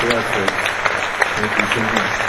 Gracias. Thank you so much.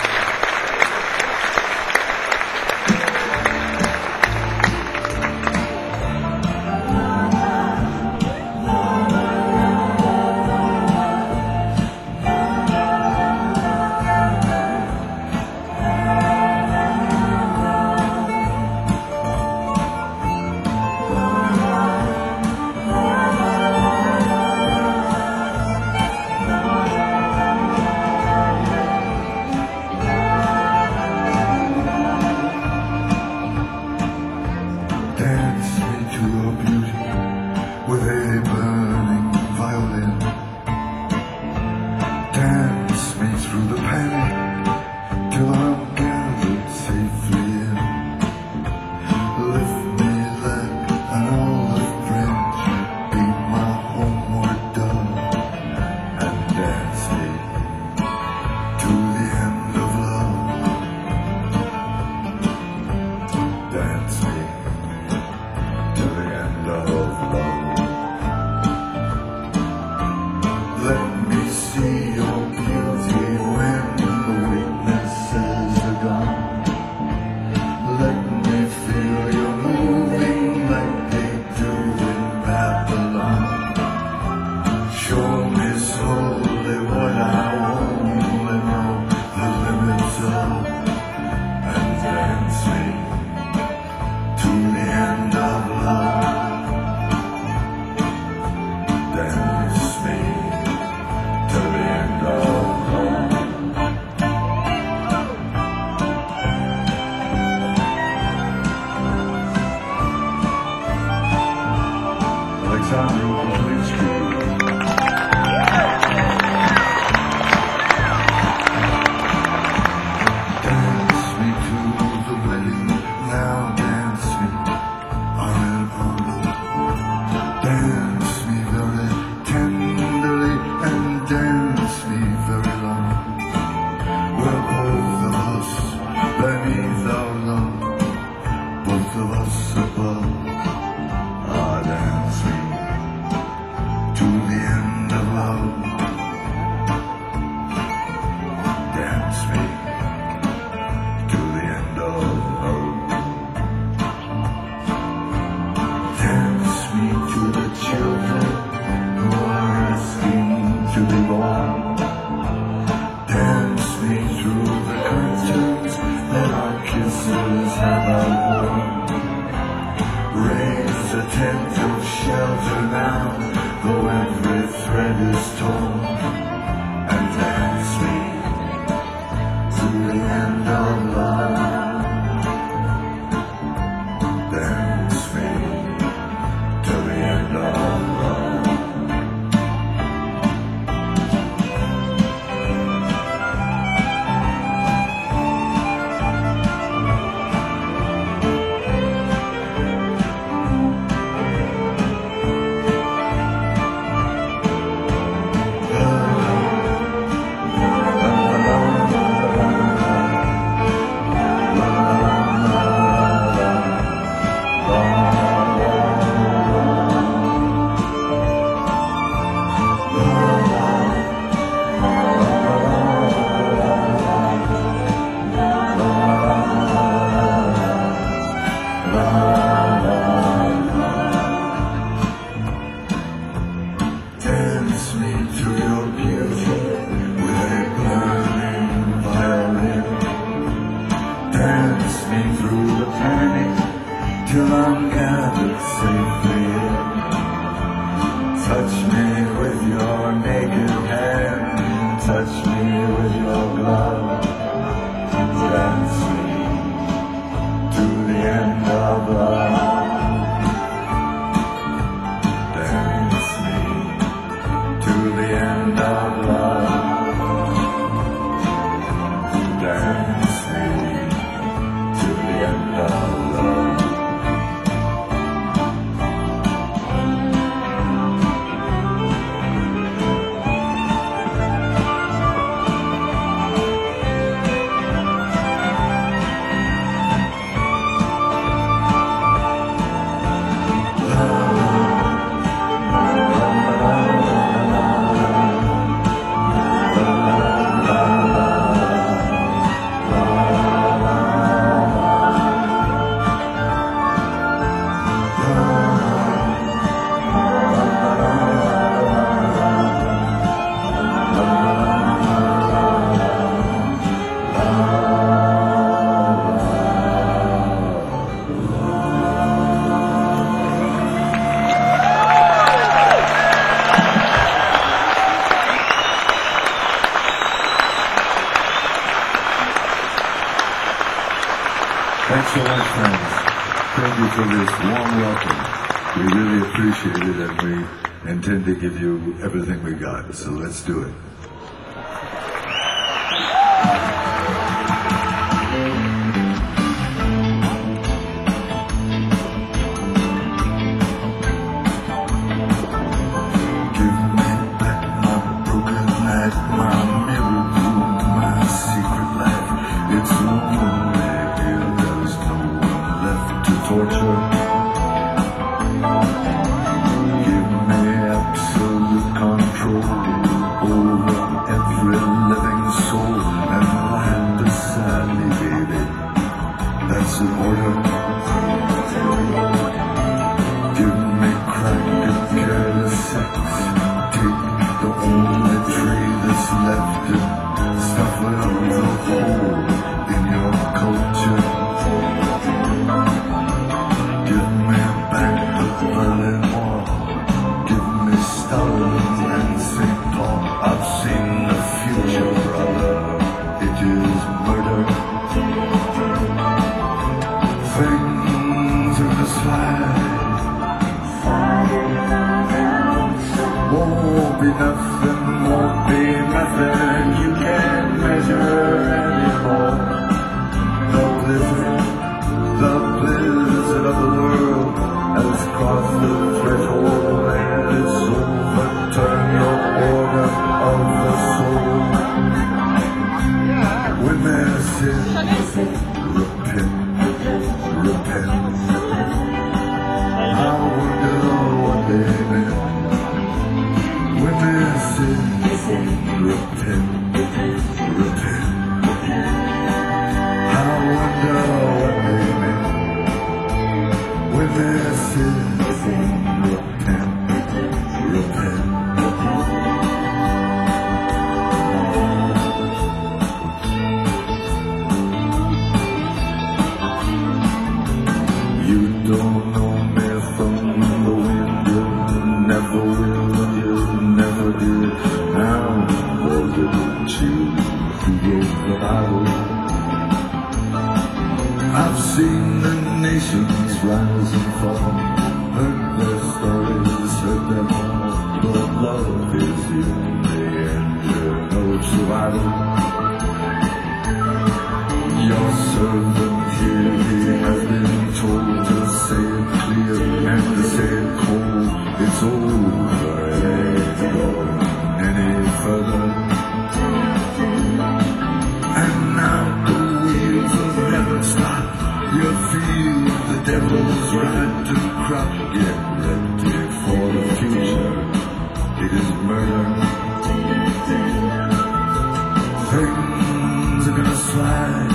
Dance me to your beauty with a burning violin. Dance me through the panic till I'm gathered safely in. Lift me like an olive branch, be my homeward dove, and dance me to the end of love. Dance me to the end of love. Let me see your beauty when the weaknesses are gone. Let me feel you moving like they do in Babylon. Show me slowly what I only know the limits of, and dance me to the end of love. Dance me to the end of love. Alexander Kuzlinski. Dance me to the wedding, now dance me arm in arm. Dance me very tenderly and dance me very long. We're both of us beneath our love, both of us above. Ah, dance me to the end of love. Dance me to the end of love. Dance me to the children who are asking to be born. Dance me through the curtains that our kisses have outworn. Raise a tent of shelter now, though every thread is torn. And dance me to the end of love. Dance me to the end of love. Dance me to your beauty with a burning violin. Dance me through the panic till I'm gathered safely in. Touch me with your naked hand, touch me with your glove. Dance me to the end of love. Dance me to the end of love. Dance me to the end of love. so much, friends. Thank you for this warm welcome. We really appreciate it, and we intend to give you everything we got. So let's do it. Give me back my broken light, my mirror room, my secret life. It's lonely here, there's no one left to torture. Give me absolute control over every living soul, and lie beside me, baby. That's an order. Give me crack and careless sex. Take the only tree that's left and stuff it up the hole in your culture. Give me back the Berlin Wall. Give me Stalin and St. Paul. I've seen the future, brother. It is murder. Things are gonna slide. Won't be nothing, won't be nothing you can't measure anymore. The blizzard of the world has crossed the threshold, and it's overturned your order of the soul. When there's sin, repent, repent. I wonder what they meant. When there's sin, repent, repent. I wonder what they meant. When there's sin, repent, repent. You don't know me from the wind, you never will, you never did. Now was it you who wrote the Bible? I've seen the nations rise and fall, heard their stories, heard them all, but love is the only engine of survival. Your servant here, he has been told to say it clear and to say it cold. It's over, it ain't going any further. And now the wheels of heaven stop. You feel the devil's right to crop. Get ready for the future. It is murder. Things are gonna slide.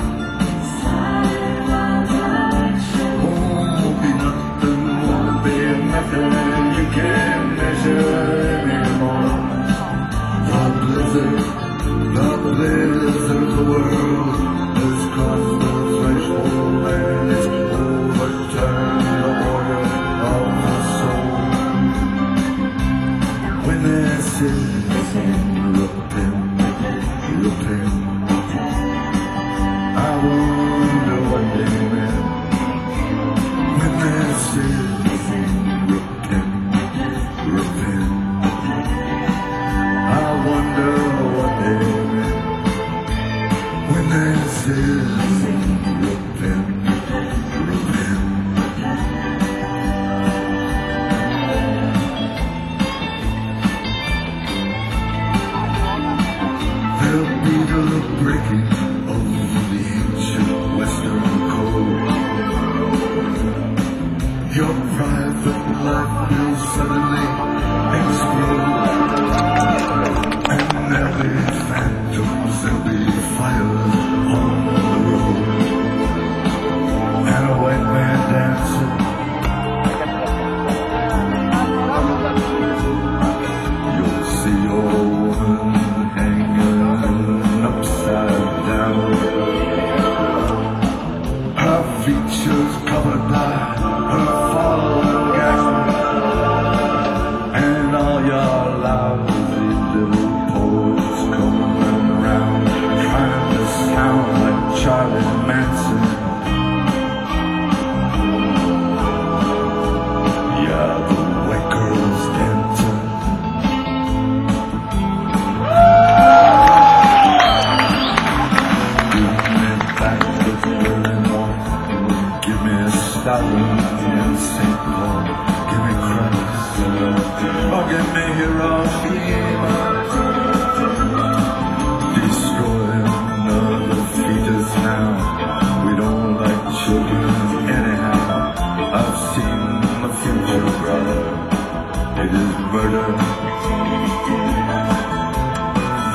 Won't be nothing, won't be nothing you can't measure anymore. The blizzard of the world has crossed the threshold, and it's overturned the order of the soul. When there's sin, repent, repent. I wonder what they meant. When there's sin, repent, repent. I wonder what they meant. When there's sin, repent, repent. There'll be the breaking of the ancient Western code. Your private life will suddenly explode, and there'll be phantoms, there'll be fires on the road, and a white man dancing. You'll see your woman hanging upside down, her features covered by her fallen gown, and all your lousy little poets coming around trying to sound like Charlie Manson.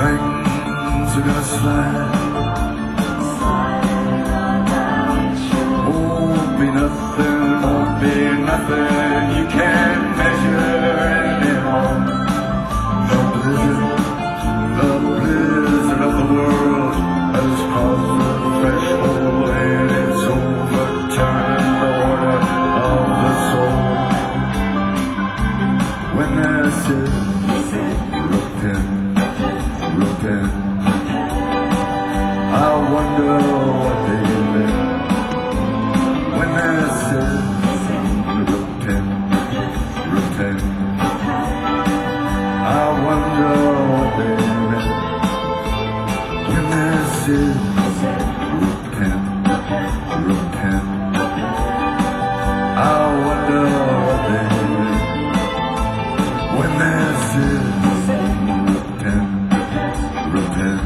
things are gonna slide. Won't be nothing, won't be nothing you can't measure anymore. The blizzard of the world has crossed the threshold and it's overturned the order of the soul. When this is repent, I wonder what they meant. When this is repent, I wonder what they meant. When this is repent, I wonder what they meant. When this is repent.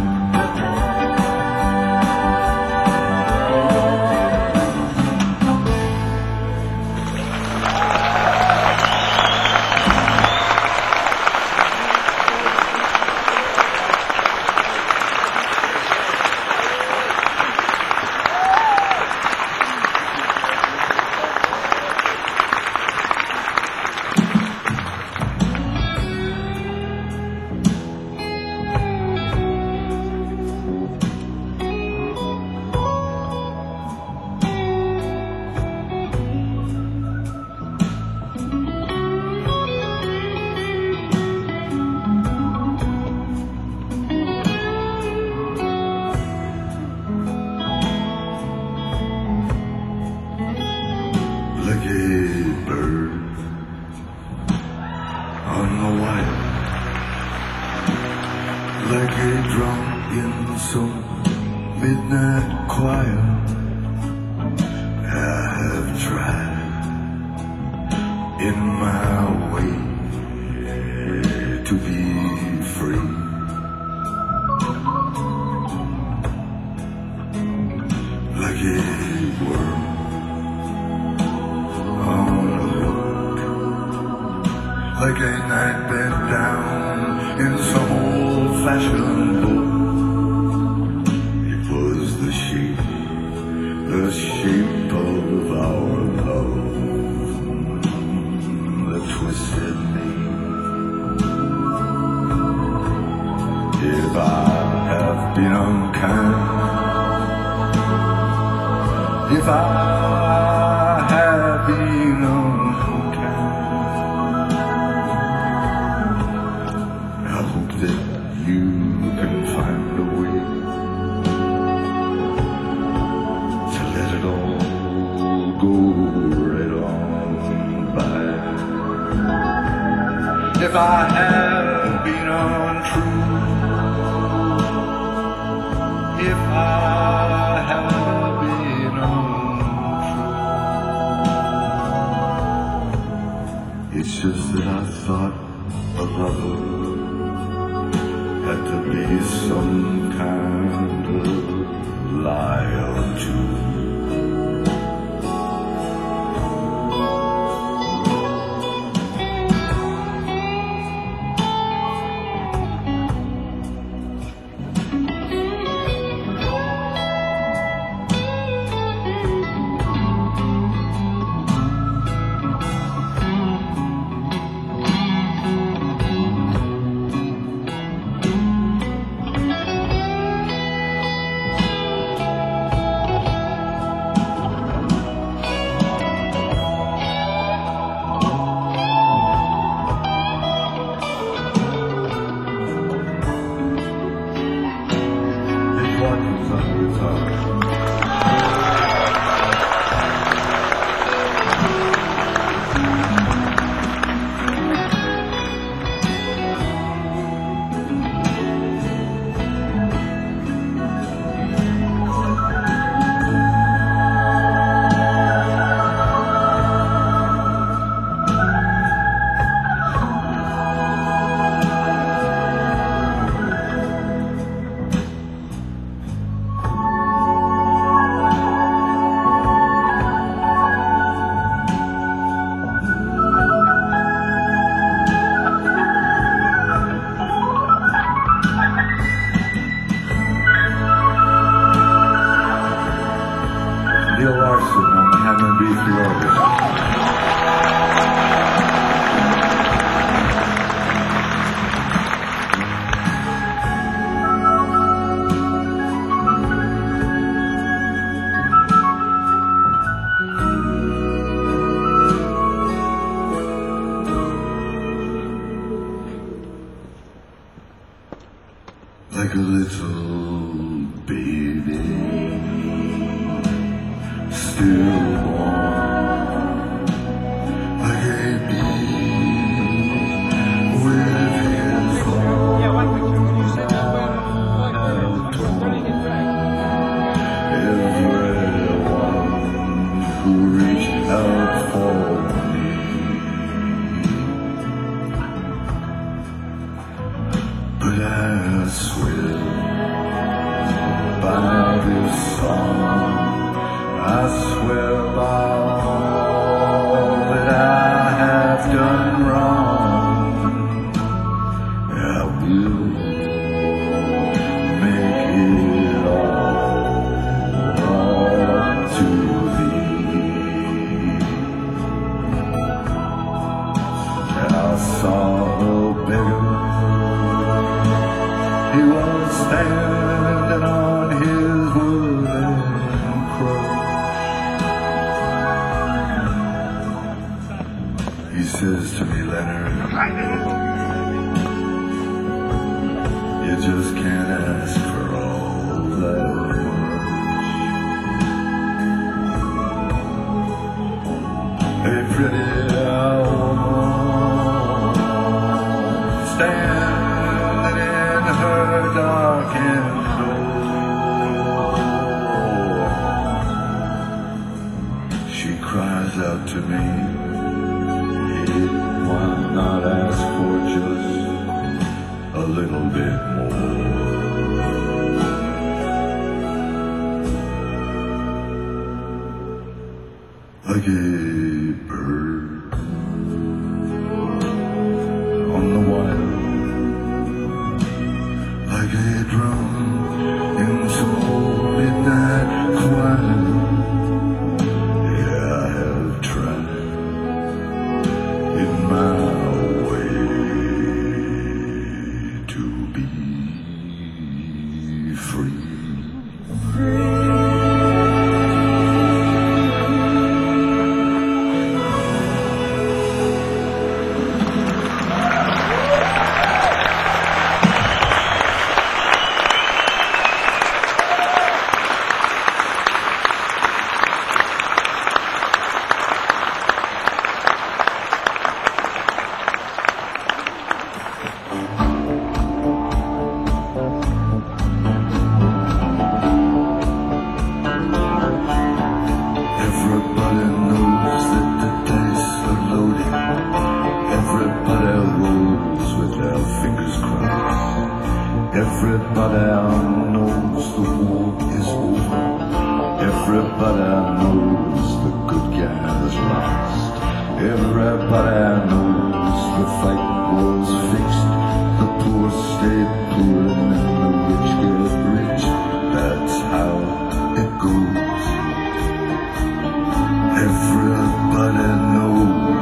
Like a bird on the wire, like a drum in some midnight choir. I have tried in my way to be free. Like a worm like a night bed down in some old-fashioned boat. It was the shape of our love that twisted me. If I have been unkind, if I have been unkind, that you can find a way to let it all go right on by. If I have been untrue, if I have been untrue, it's just that I thought a lover had to be some kind of liar too. Florida. Like a little baby, still warm, like a bee with his long everyone who reached out for me. But I swear by this song, I swear by all that I have done wrong, I will make it all to thee. I saw a beggar. He was standing on his wooden cross. He says to me, Leonard, you just can't ask for all that much. A pretty woman standing in her darkened door. She cries out to me, hey, why not ask for just a little bit more? Like a bird on the wire, like a drum in some old midnight choir. Yeah, I have tried in my way to be free. Everybody knows that the dice are loaded. Everybody rolls with their fingers crossed. Everybody knows the war is over. Everybody knows the good guys lost. Everybody knows the fight was fixed. The poor stayed poor and the rich get rich. That's how it goes. Everybody knows.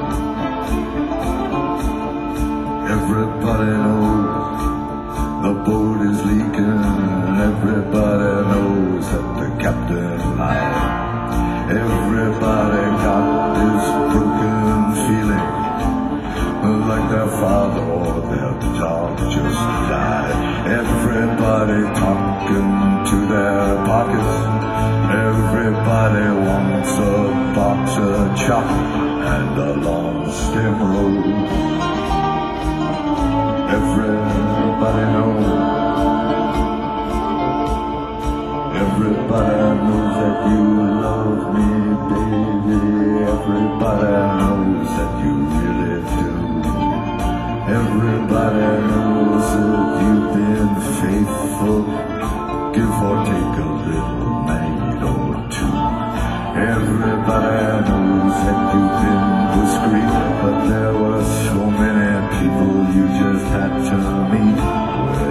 Everybody knows the boat is leaking. Everybody knows that the captain lied. Everybody got this broken feeling, like their father or their dog just died. Everybody talking to their pockets. Everybody wants a box of chocolate and a long stem rose. Everybody knows. Everybody knows that you love me, baby. Everybody knows that you really do. Everybody knows that you've been faithful. Give or take a little night or two. Everybody knows that you've been discreet, but there were so many people you just had to meet.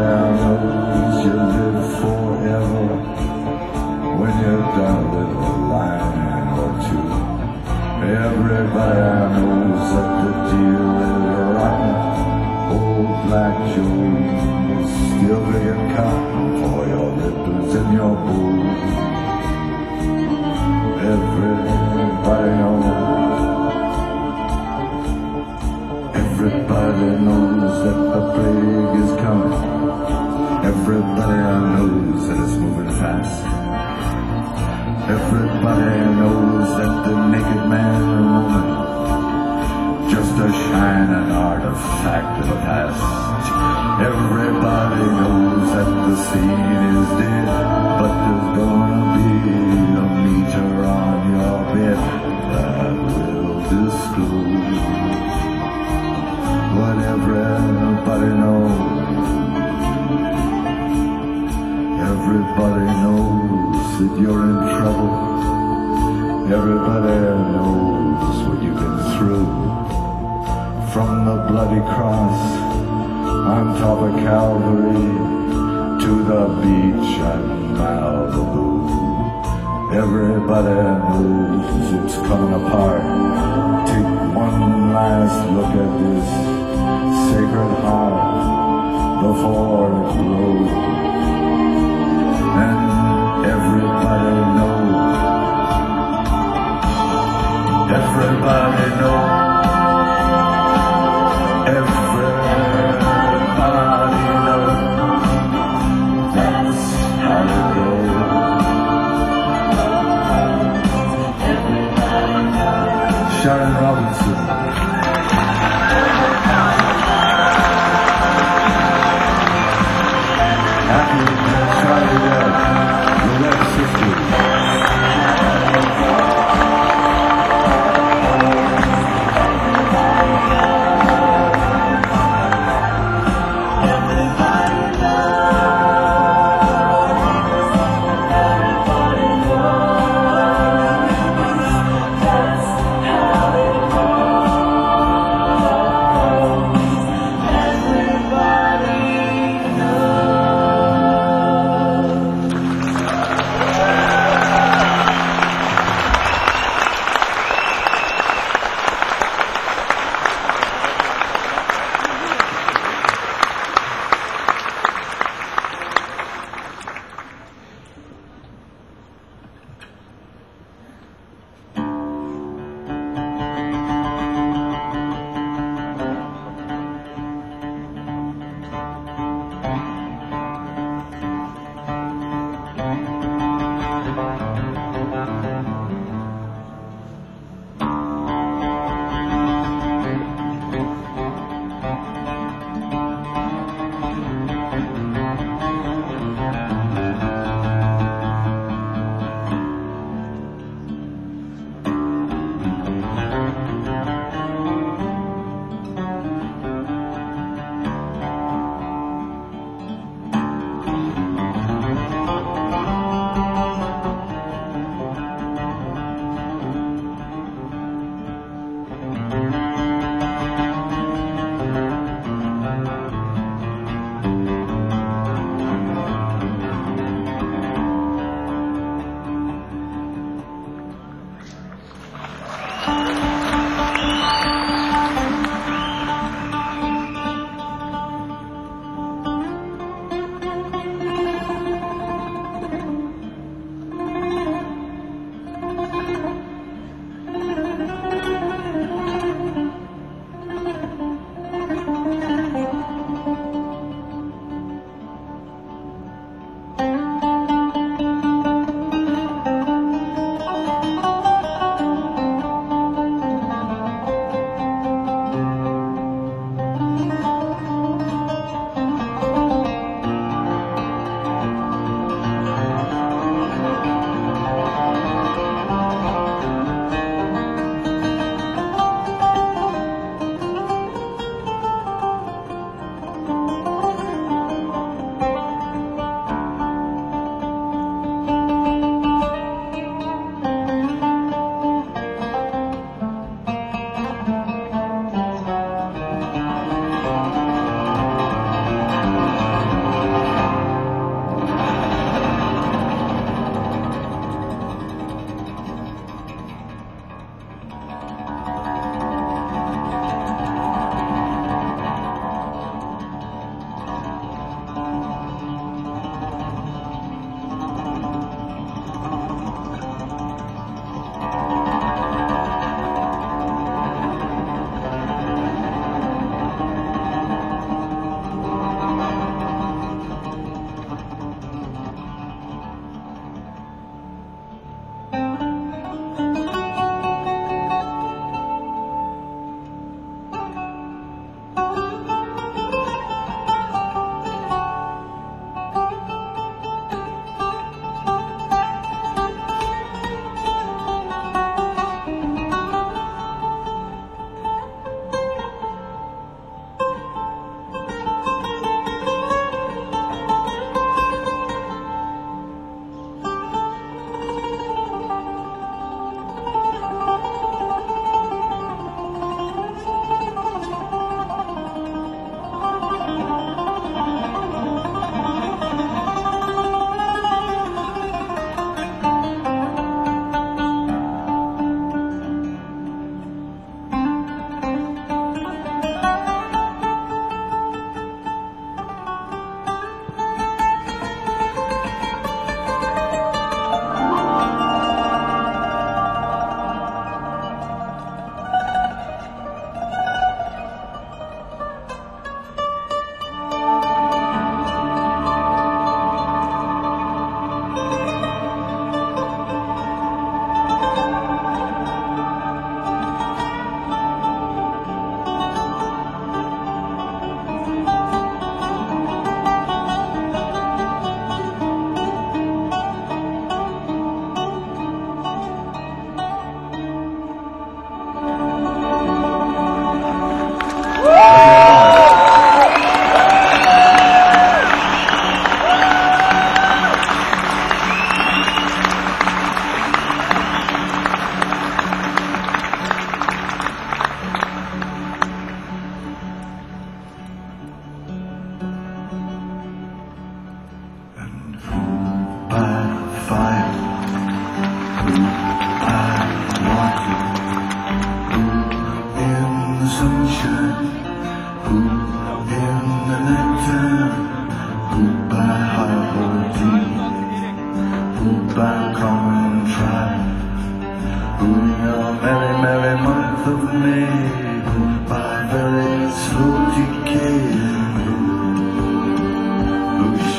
knows you live forever when you've done a little line or two. Everybody knows that the deal is rotten. Old Black Joe still drinking cotton for your nipples in your bowl. Everybody knows. Everybody knows that the plague is coming. Everybody knows that it's moving fast. Everybody knows that the naked man or woman just a shining artifact of the past. Everybody knows that the scene is dead, but there's gonna be a meter on your bed that will disclose what everybody knows. Everybody knows that you're in trouble. Everybody knows what you've been through. From the bloody cross on top of Calvary to the beach at Malibu. Everybody knows it's coming apart. Take one last look at this sacred heart before it grows. And everybody knows. Everybody knows. Everybody knows. That's how it goes. Sharon Robinson.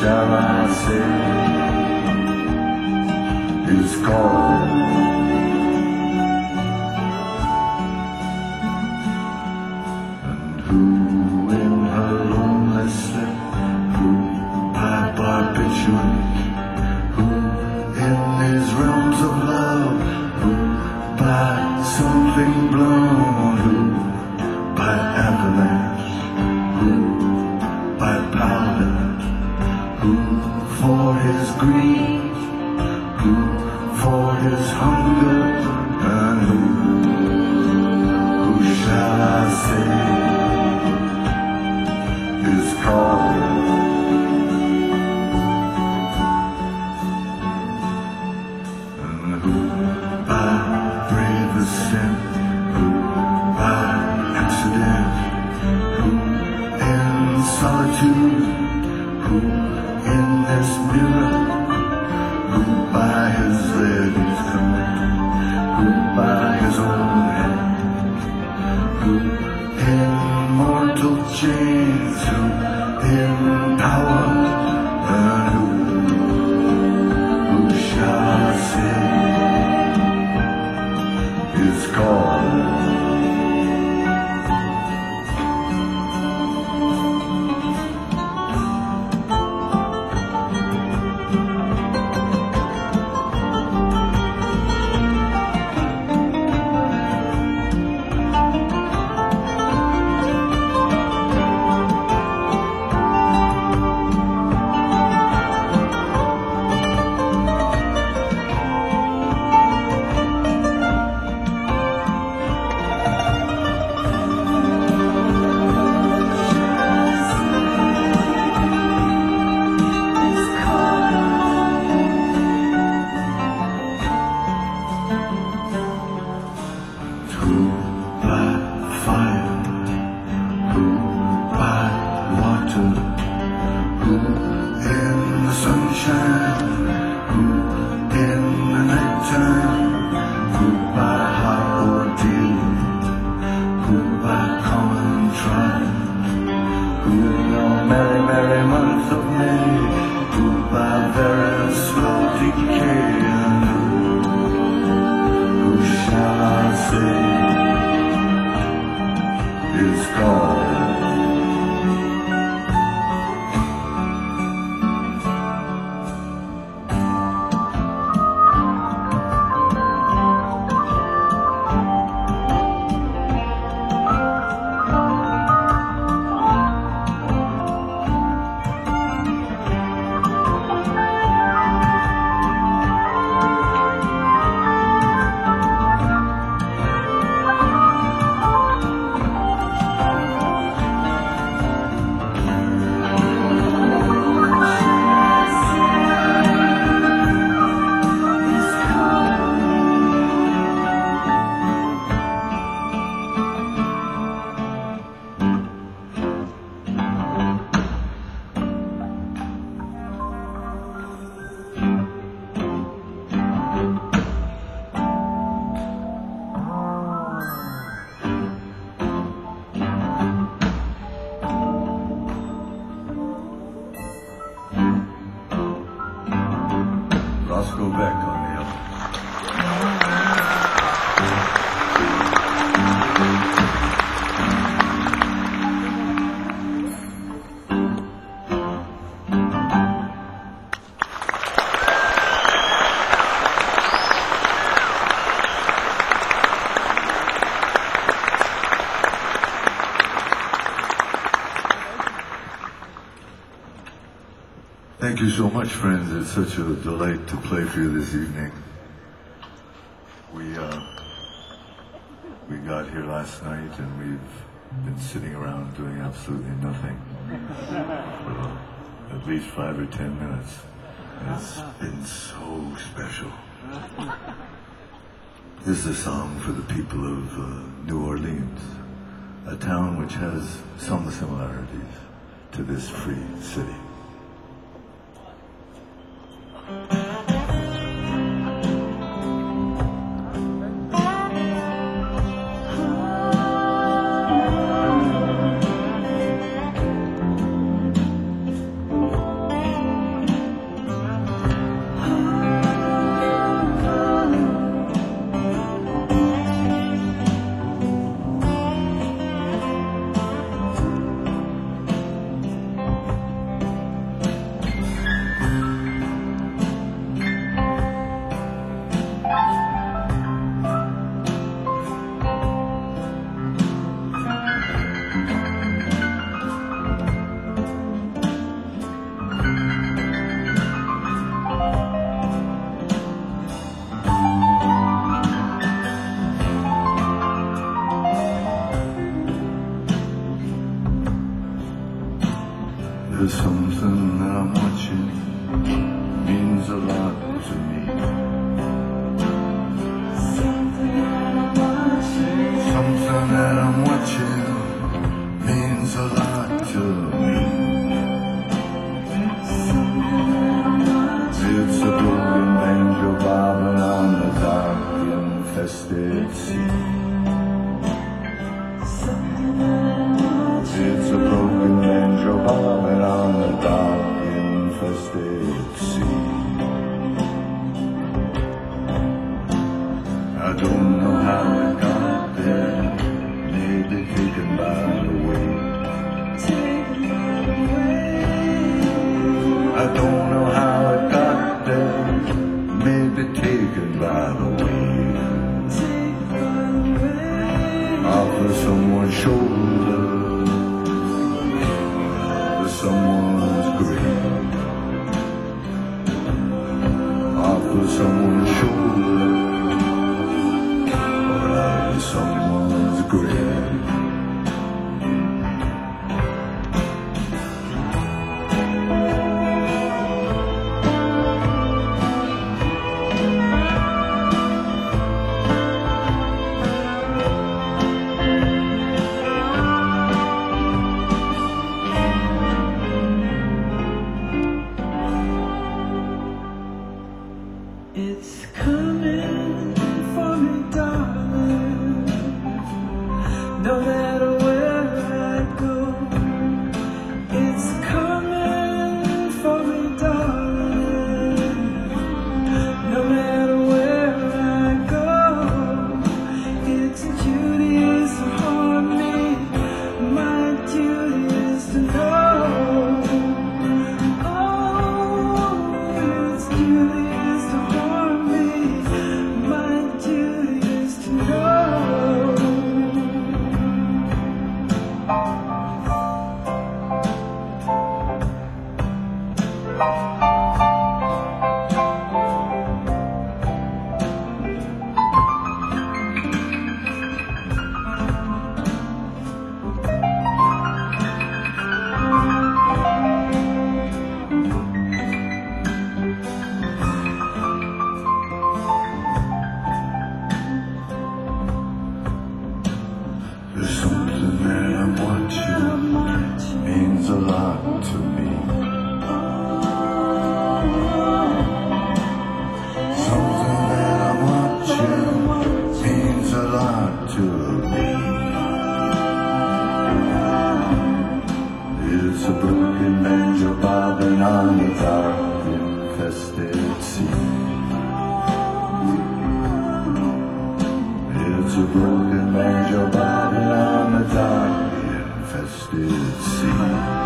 shall I say is called? And who in her lonely slip, who by barbiturate, who in these realms of love, who by something blown, who by avalanche, who by powder, who for his greed, who for his hunger, and who shall I say is called? And who by brave ascent, who by accident, who in solitude, who in this mirror, who by his lady's command, who by his own hand, who in mortal chains, who in power, and who shall I say is called? Roscoe Beck on the album. Thank you so much, friends. It's such a delight to play for you this evening. We got here last night and we've been sitting around doing absolutely nothing for at least 5 or 10 minutes. And it's been so special. This is a song for the people of New Orleans, a town which has some similarities to this free city. infested sea. I don't know how it got there, maybe taken by the wind. I don't know how it got there, maybe taken by the wind. Off of someone's shoulder, to someone's grave. Off of someone's shoulder, or out of someone's grave. It's coming for me, darling. No matter where I go, it's coming for me, darling. No matter where I go, its duty is to harm me. My duty is to know. Oh, its duty is to harm me. My duty is to know. There's something that I'm watching, means a lot to me. Something that I'm watching, means a lot to me. It's a broken banjo bobbing on the dark, infested sea. It's a broken banjo bobbing on the dark, infested sea.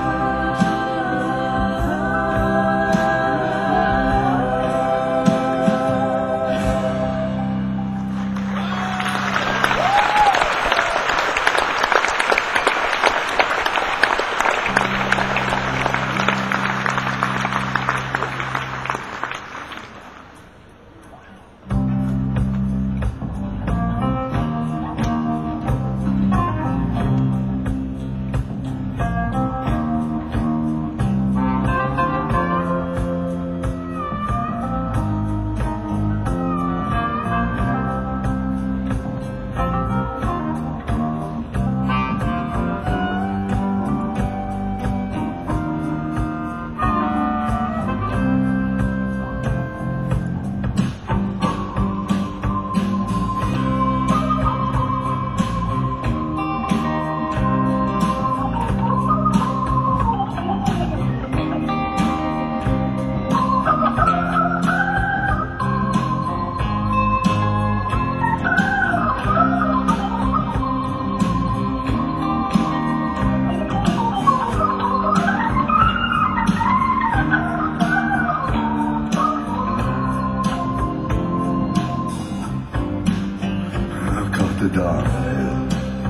The dark hill.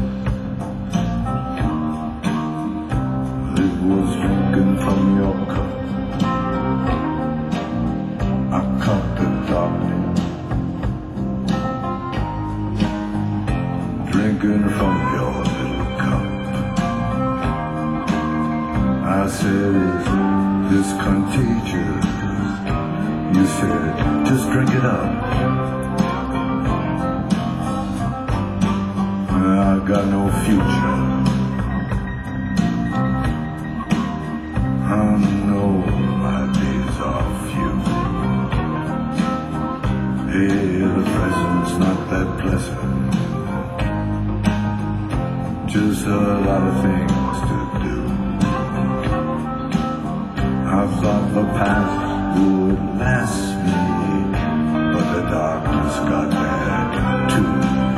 It was drinking from your cup. I caught the darkness, drinking from your little cup. I said, is this contagious? You said, just drink it up. I got no future. I know my days are few. Hey, the present's not that pleasant. Just a lot of things to do. I thought the past would last me, but the darkness got bad too.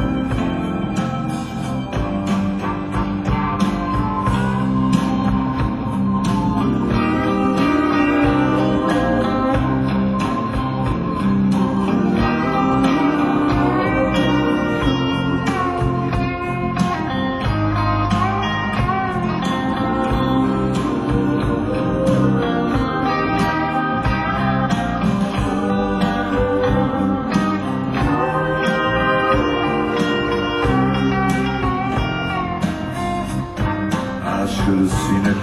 Should have seen it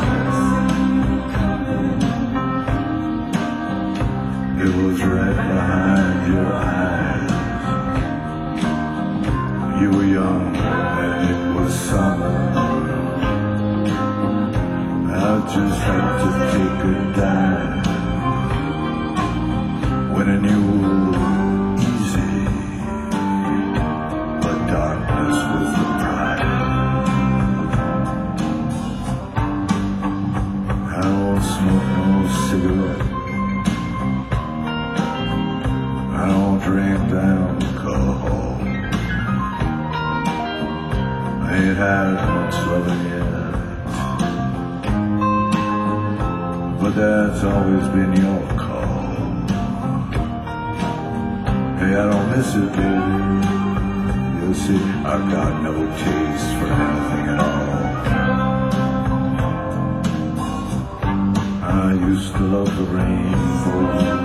coming. It was right behind your eyes. You were young and it was summer. I just had to take a dive when I knew easy, but darkness was the prize. I don't smoke no cigarette. I don't drink alcohol. I ain't had much loving yet, but that's always been your call. Hey, I don't miss it, baby. You see, I've got no taste for anything at all. I used to love the rainbow,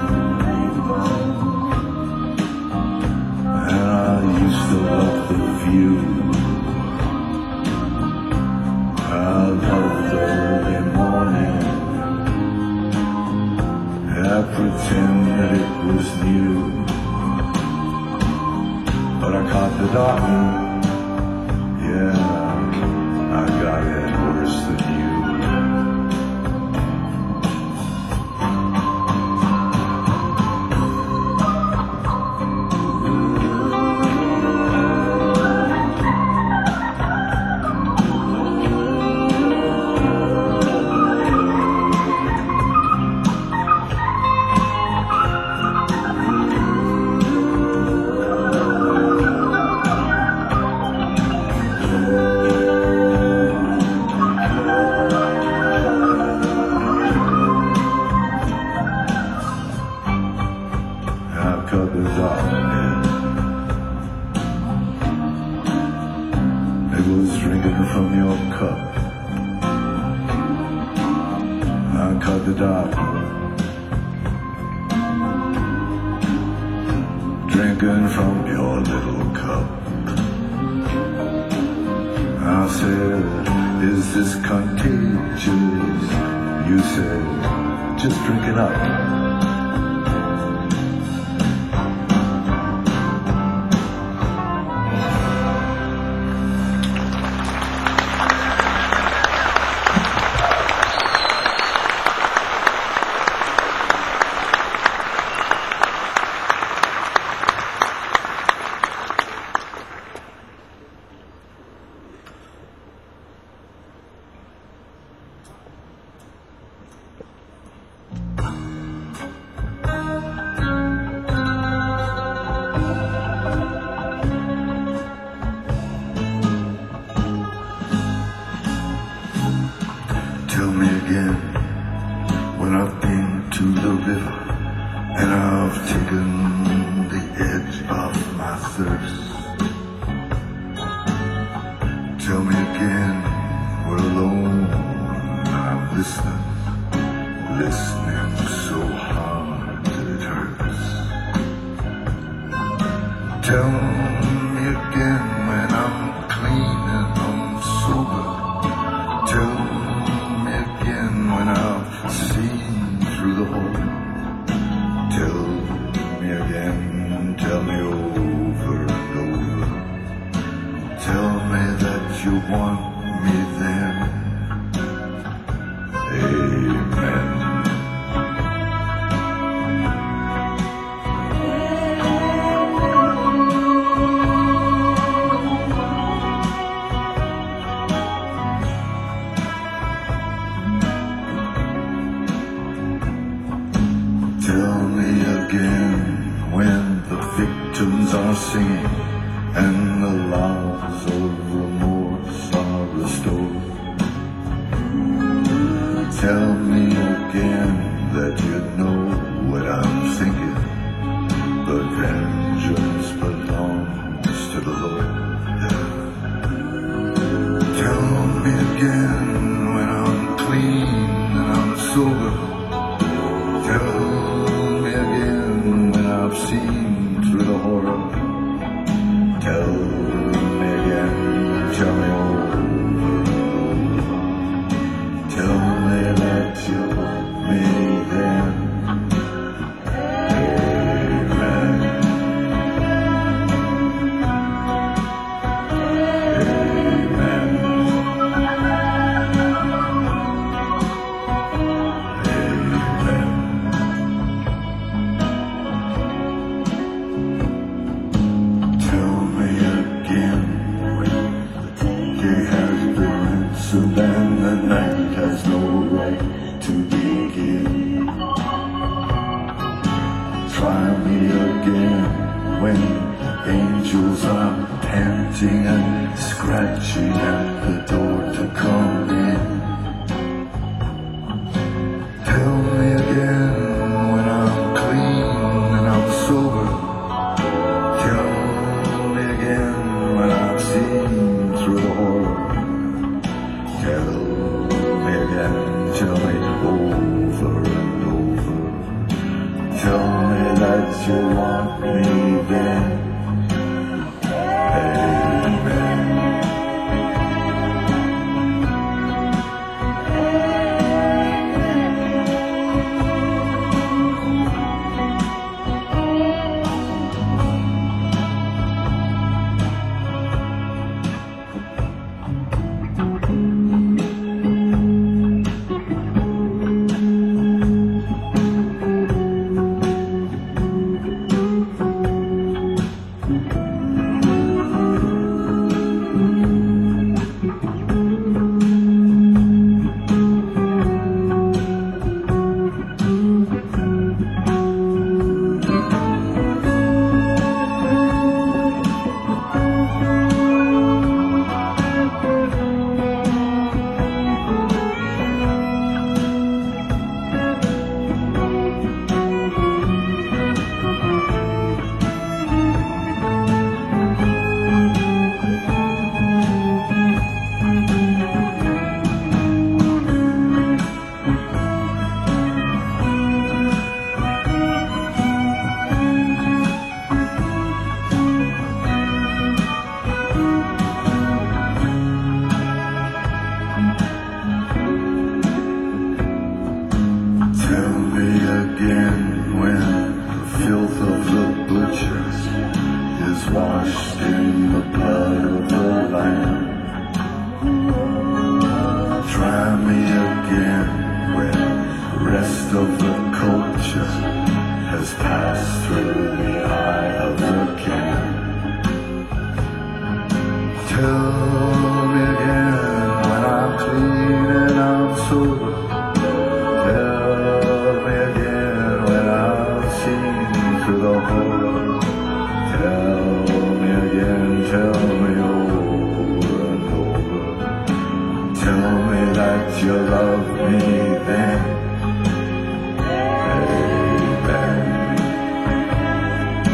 and I used to love the view. I loved the early morning, and I pretend that it was new, but I caught the dark. Yeah, I got it worse than you. Cut the darkness. It was drinking from your cup. I cut the darkness. Drinking from your little cup. I said, is this contagious? You said, just drink it up. Tell me again when I've been to the river and I've taken the edge off my thirst. Tell me again we're alone and I'm listening so hard that it hurts. Tell me again when I'm clean and I'm sober. Tell when I've seen through the hole. Tell me again, tell me over and over. Tell me that you want me then. Amen. again when the victims are singing and the laws of remorse are restored. Tell me again that you know what I'm thinking, but vengeance belongs to the Lord. Tell me again when I'm clean and I'm sober. Tell me again when I've seen through the horror. Tell me again, tell me over and over. Tell me that you want me then. Amen. Amen. Amen. Tell me again when the day has been ransomed and the night has no right to begin. Try me again when angels are panting and scratching at the door to come in. Tell me again when I'm clean and I'm sober. Tell me again when I've seen through the horror. Tell me again, tell me over and over. Tell me that you want me then. Amen. Tell me again when the filth of the butchers is washed in the blood of the Lamb. Try me again when the rest of the culture has passed through the eye of the can. Tell me again when I'm clean and I'm sober. Through the horror. Tell me again, tell me over and over. Tell me that you love me then. Amen.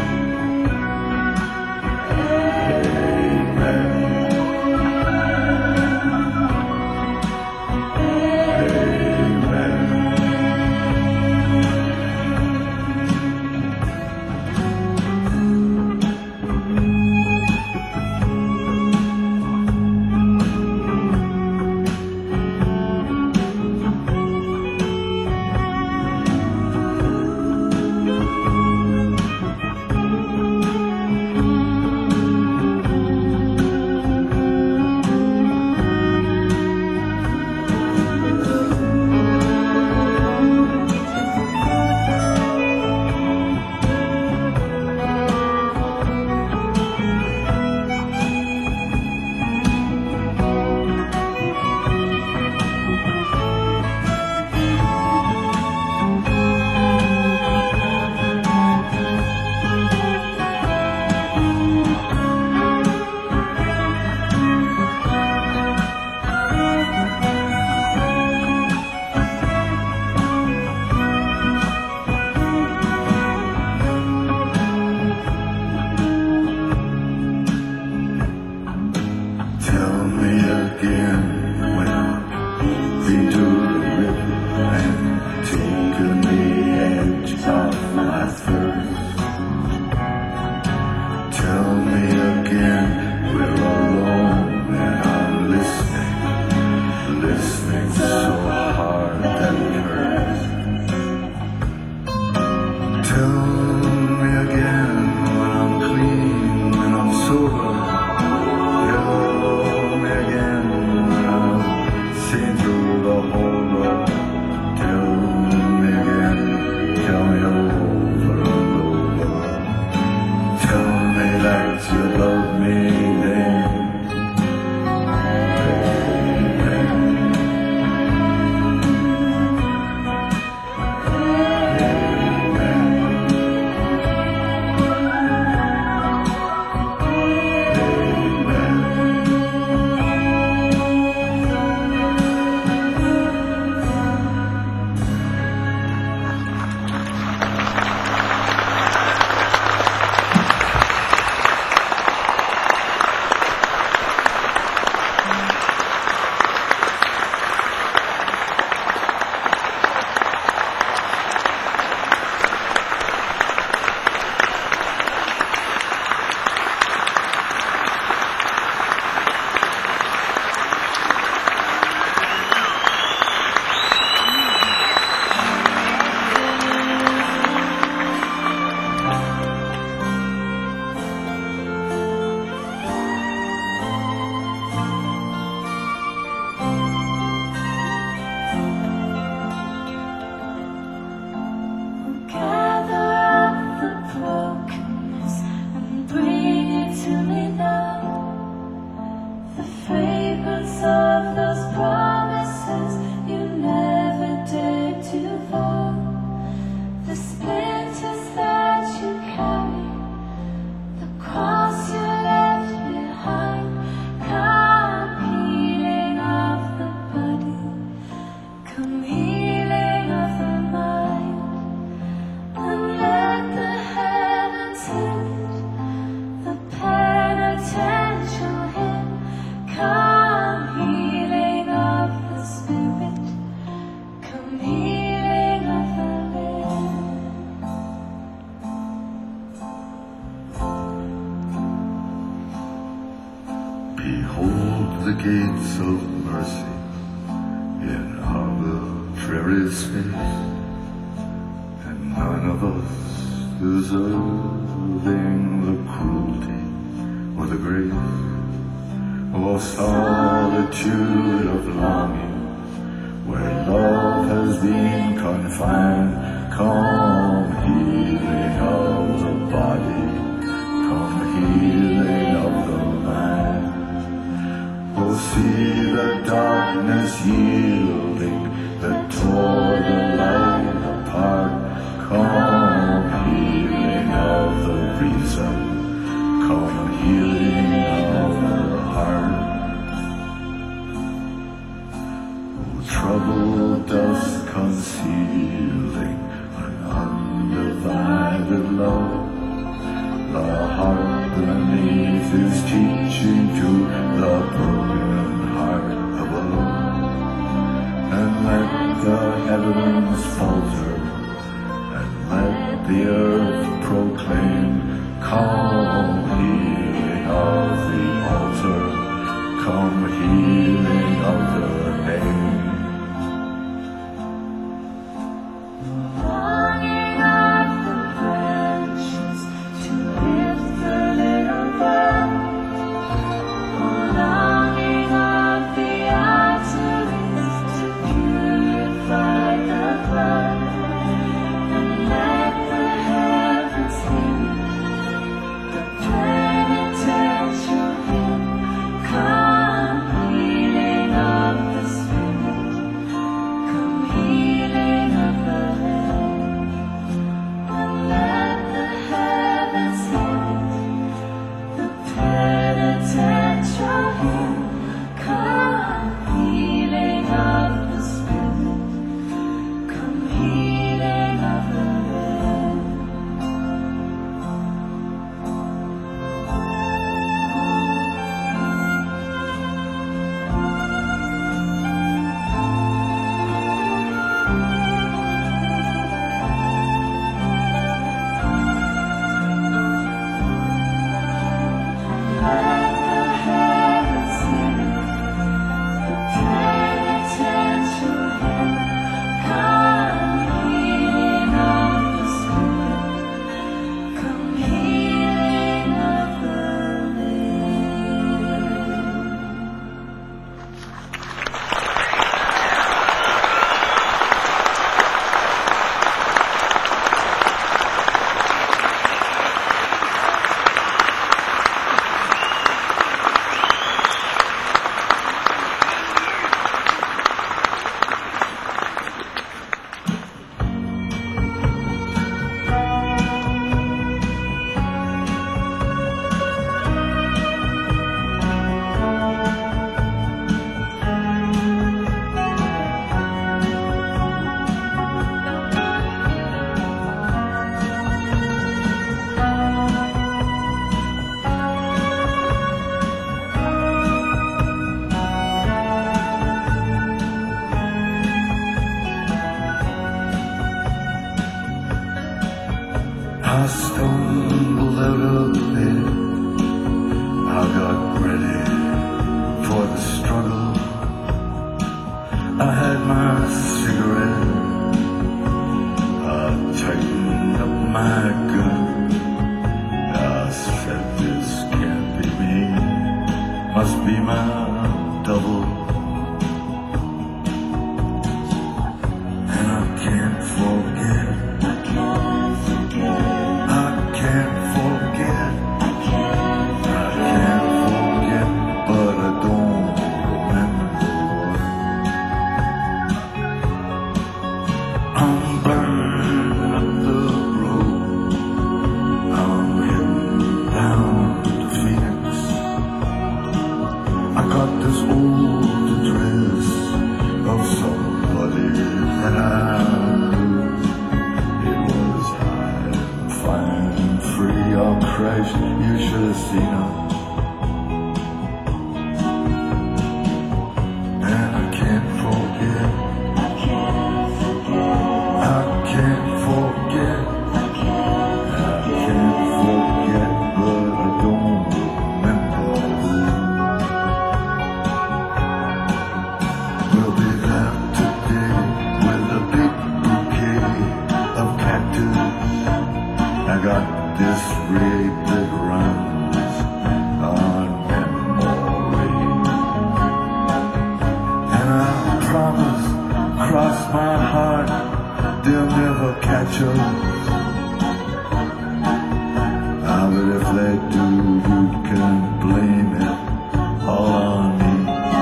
gates of mercy in arbitrary space, and none of us deserving the cruelty or the grace or solitude of longing, where love has been confined. Come healing of the body, come healing of the mind. Oh, see the darkness yielding that tore the light apart. Come healing of the reason, come healing of the heart. Oh, trouble dust concealing an undivided love. The heart beneath is teaching to the broken heart above. And let the heavens falter, and let the earth proclaim, come healing of the altar, come healing of the name. I stumbled out of bed, I got ready for the struggle. I had my cigarette, I tightened up my gun. I said, this can't be me, must be my double. And I can't forget, but I don't remember. I'm burning up the road, I'm heading down to Phoenix. I got this old address of somebody that I knew. It was high and fine and free. Oh Christ, you should have seen him. this rig that runs on memory. And I promise, cross my heart, they'll never catch us. But if they do, you can blame it all on me.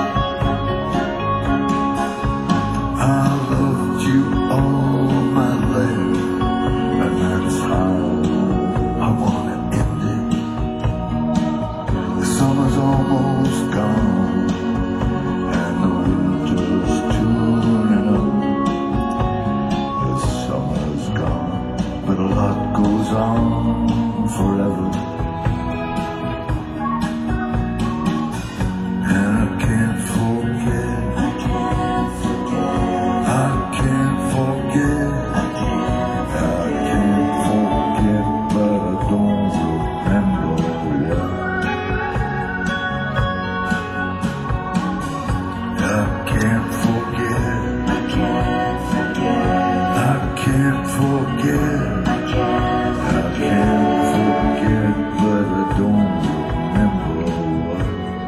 I loved you all my life, and that's how I wanna end it. The summer's almost gone, and the winter's tuning up. The summer's gone, but a lot goes on forever. And I can't forget, I can't forget, I can't forget, I can't forget, but I don't remember what. I can't forget, I can't forget, I can't forget, I can't forget, but I don't remember what.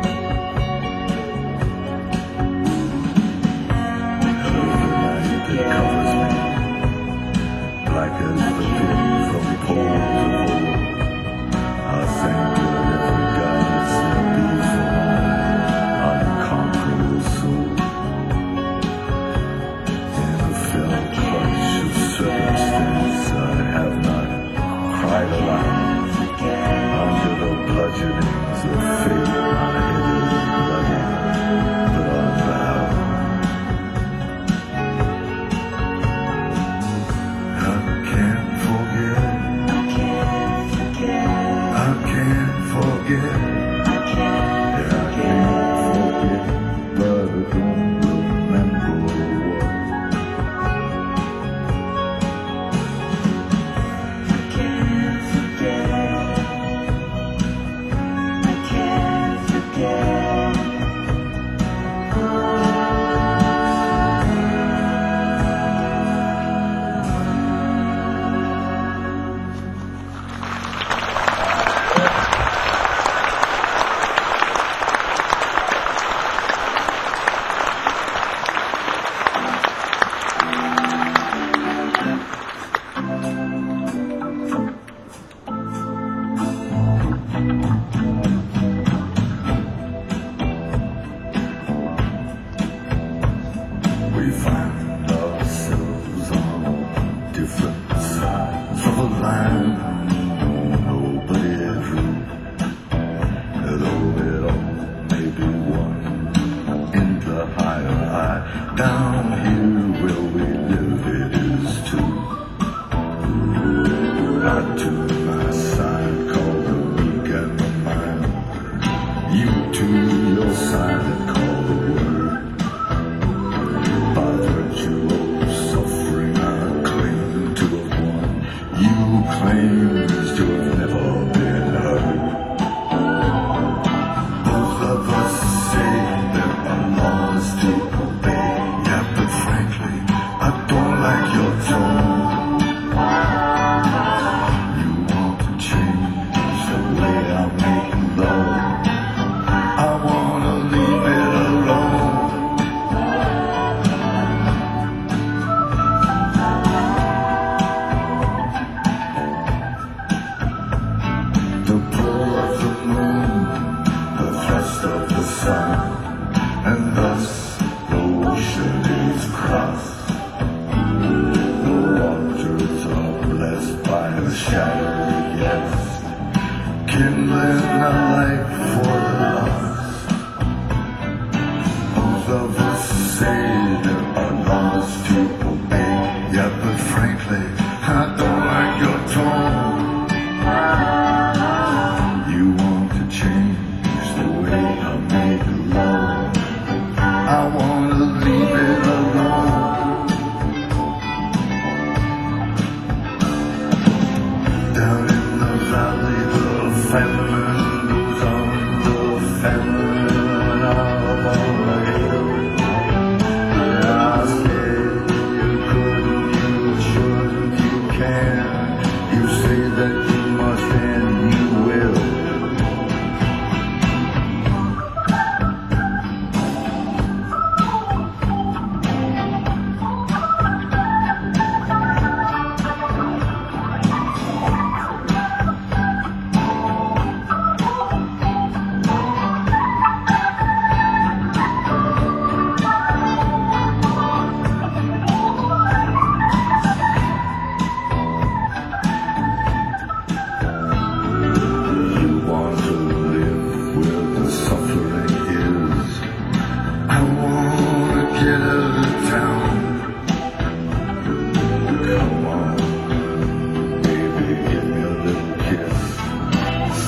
The night that covers me, black as the pit from poles of old. I thank whatever gods there be for my unconquerable soul. In a fell clutch of circumstance, I have not cried aloud. Under the bludgeonings of fate, my head is bloody, but I'm bowed. I can't forget, I can't forget, I can't forget, yeah, I can't forget, but I don't remember what. I can't forget, I can't forget. We find ourselves on different sides of a line nobody drew. Though it all may be one in the higher eye, down here where we live it is too. I to my side call the weak and the mild. You to your side and call the word. By virtue of suffering, I claim to have won. You claim to have never been heard. Both of us say there are laws to obey. Yeah, but frankly, I don't like your tone. You want to change the way I make love. I wanna leave it alone. The pull of the moon, the thrust of the sun, and thus the ocean is crossed. The waters are blessed by the shadow, yes, kindling a light for the lost. Both of us say there are laws to obey, yeah, but frankly, I don't like your tone. You want to change the way I make love. I wanna leave it alone. Down in the valley, the famine goes on. The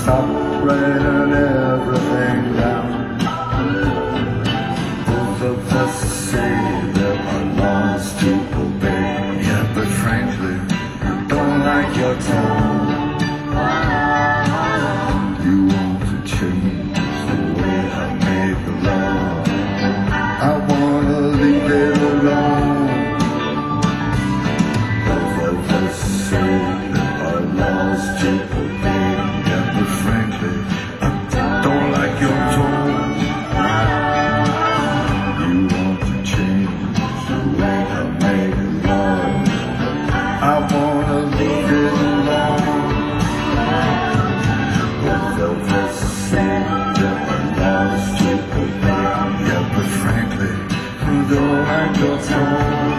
stop writing everything down. Both of us say there are laws to obey, yeah, but frankly, don't like your tone. You want to change the way I make love. I wanna leave it alone. Both of us say there are laws to obey, yeah, but frankly, I don't like your tone. You want to change the way I make love. I wanna leave it alone. Both of us say there are laws to obey, yeah, but frankly, I don't like your tone.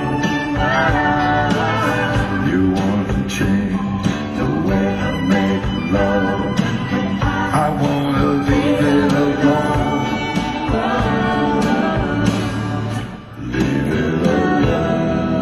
You want to change the way I make love. I wanna leave it alone. Leave it alone.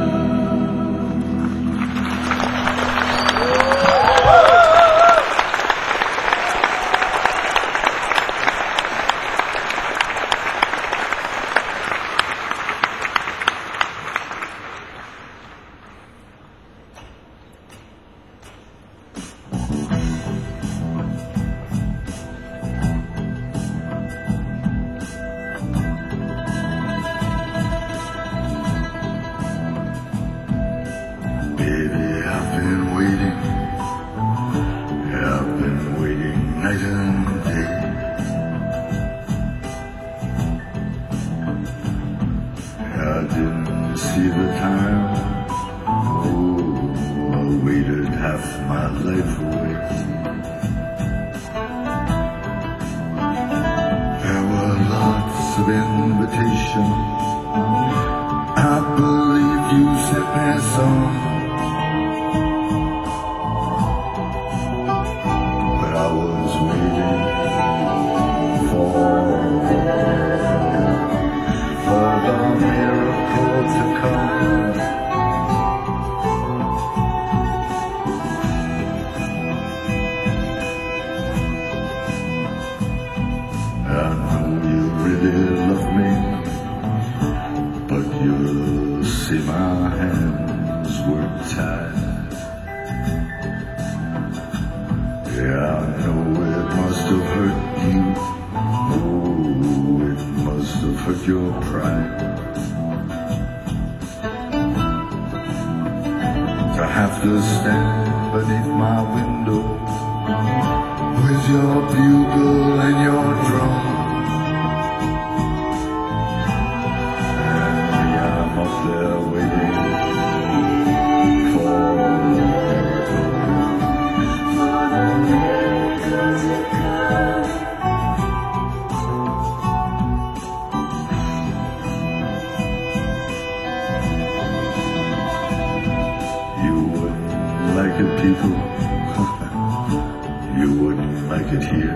Baby, I've been waiting. I've been waiting night and day. I didn't see the time. Oh, I waited half my life away. There were lots of invitations. I believe you sent me some. I was waiting for the miracle to come. I know you really love me, but you'll see my hands were tied. Yeah, I know it must have hurt you. Oh, it must have hurt your pride. To have to stand beneath my window with your bugle and your drum. And me, I'm up there waiting for the miracle to come. You wouldn't like it, people. You wouldn't like it here.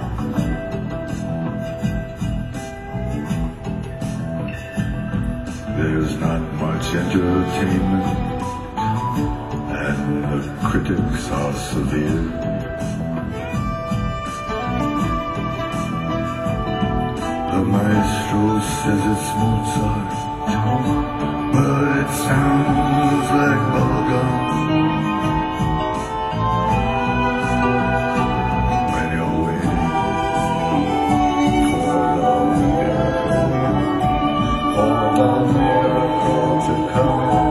There's not much entertainment, and the critics are severe. The maestro says it's Mozart, but it sounds like bubblegum. When you're waiting for the miracle to come.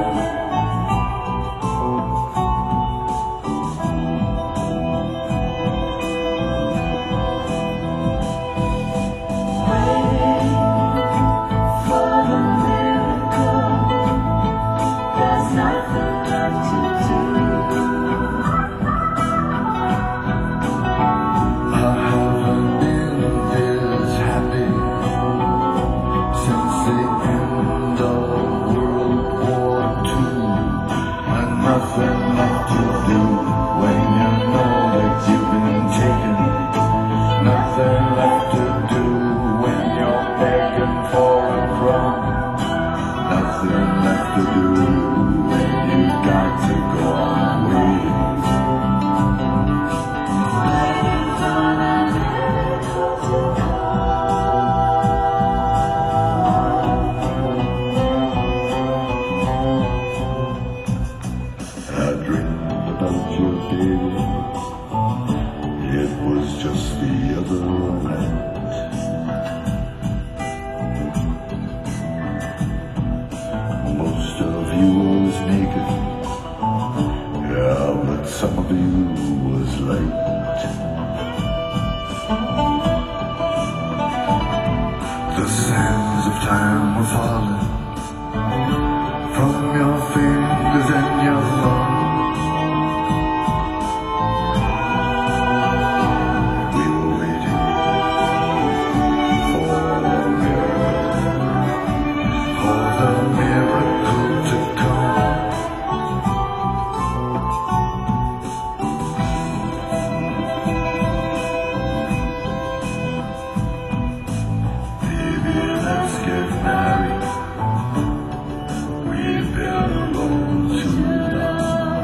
Nothing left to do when you know that you've been taken. Nothing left to do when you're begging for a crumb. Nothing left to do when you've got to go on waiting. your baby. It was just the other night. Most of you was naked, yeah, but some of you was light. The sands of time were falling from your fingers and your thumb. We were waiting for the miracle to come. Baby, let's get married. We've been alone too long.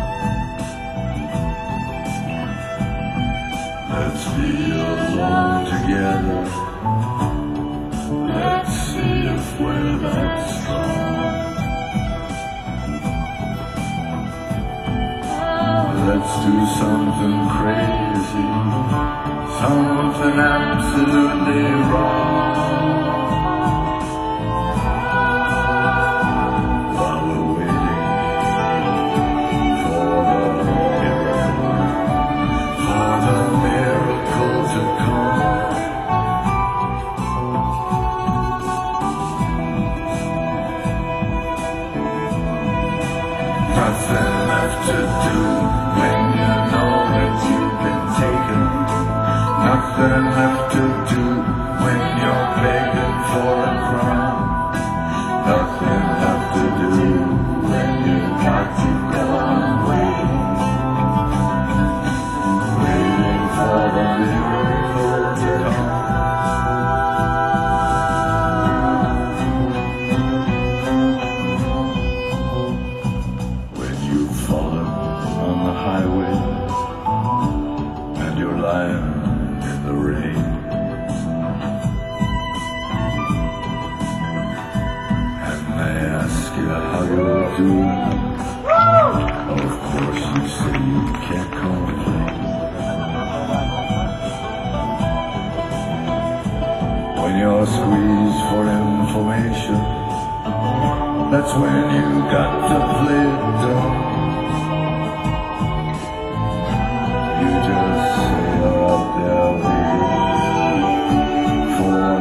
Let's be alone together. Let's see if we're that strong. Let's do something crazy, something absolutely wrong. While we're waiting for the miracle to come. Nothing left to do when you know that you've been taken. Nothing left to do when you're begging for a crown. Nothing left to do when you got to go away. Waiting for the miracle to come. When you've fallen on the highway and you're lying in the rain, and they ask you how you're doing, of course you say you can't complain. When you're squeezed for information, that's when you got to play it dumb. You just say you're out there waiting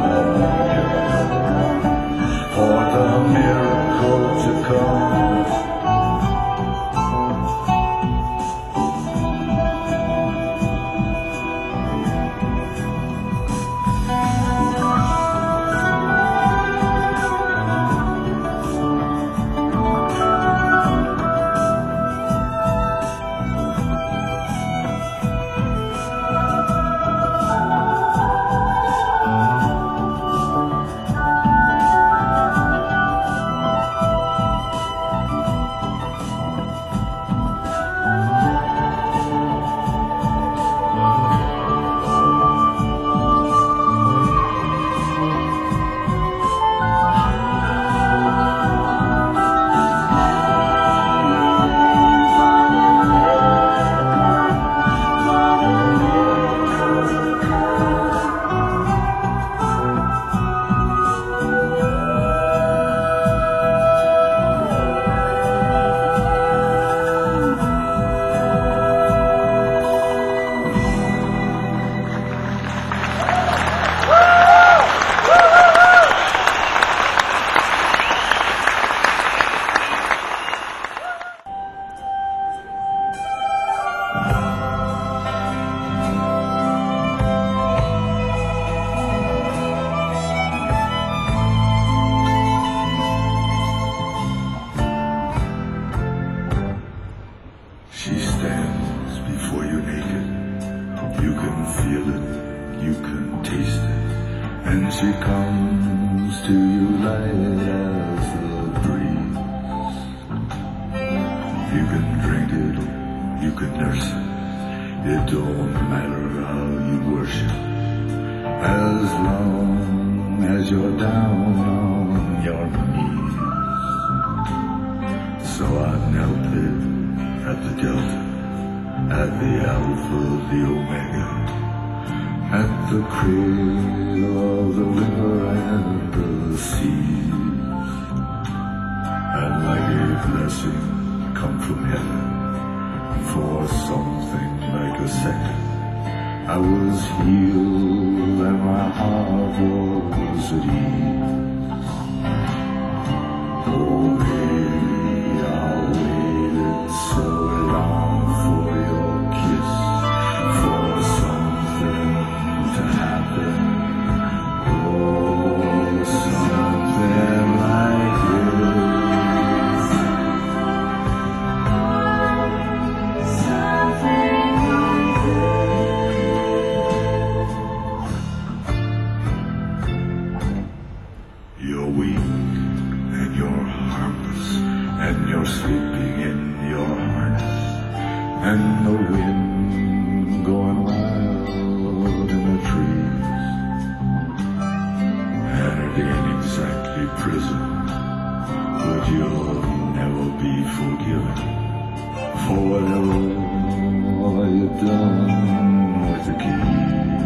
for the miracle to come. She stands before you naked. You can feel it, you can taste it, and she comes to you light as the breeze. You can drink it, you can nurse it. It don't matter how you worship, as long as you're down on your knees. So I knelt there at the Delta at the Alpha, the Omega, at the cradle of the river and the seas, and like a blessing come from heaven, for something like a second, I was healed and my heart was at ease. Oh baby, I waited so long for your kiss, for something to happen. Oh, something like this. Something like this. You're weak and you're harmless, and you're sleeping in your harness, and the wind going wild in the trees, and it ain't exactly prison, but you'll never be forgiven for whatever you've done with the keys.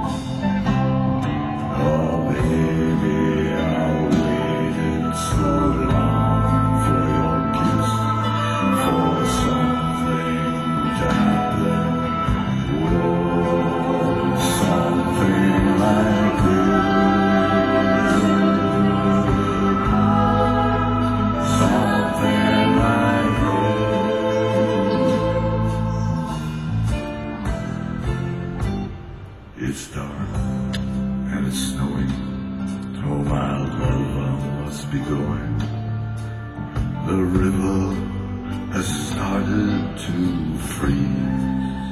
Oh baby, I waited so long for your kiss, for something to happen. Whoa, something like this. Something like this. It's dark and it's snowing. Oh my love, I must be going. The river has started to freeze,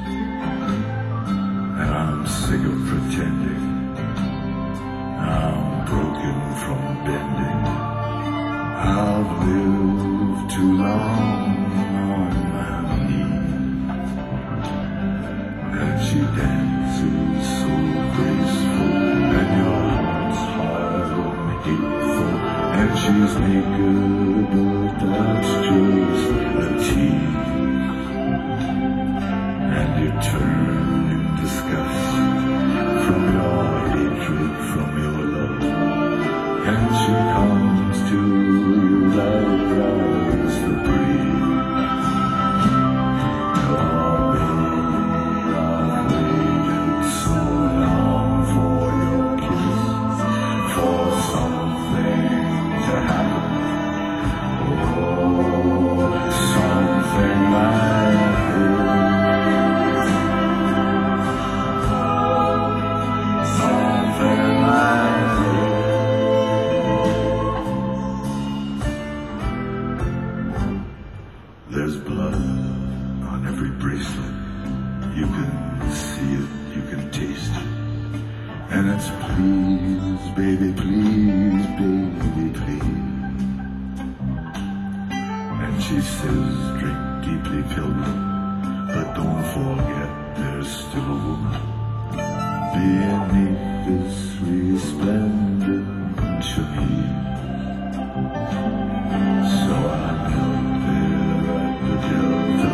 and I'm sick of pretending. I'm broken from bending. I've lived too long on my knees, and she dances so graceful, and your heart's hard and hateful, and she's naked, but that's just a tease, and you turn in disgust from your hatred, from your love, and she comes to you like as the breeze. Oh baby, I've waited so long for your kiss, for something to happen. Oh, something like this. Something like this. There's blood on every bracelet. You can see it, you can taste it. And it's please, baby, please, baby, please. And she says, drink deeply, pilgrim, but don't forget there's still a woman beneath this resplendent chemise. So I knelt there at the delta,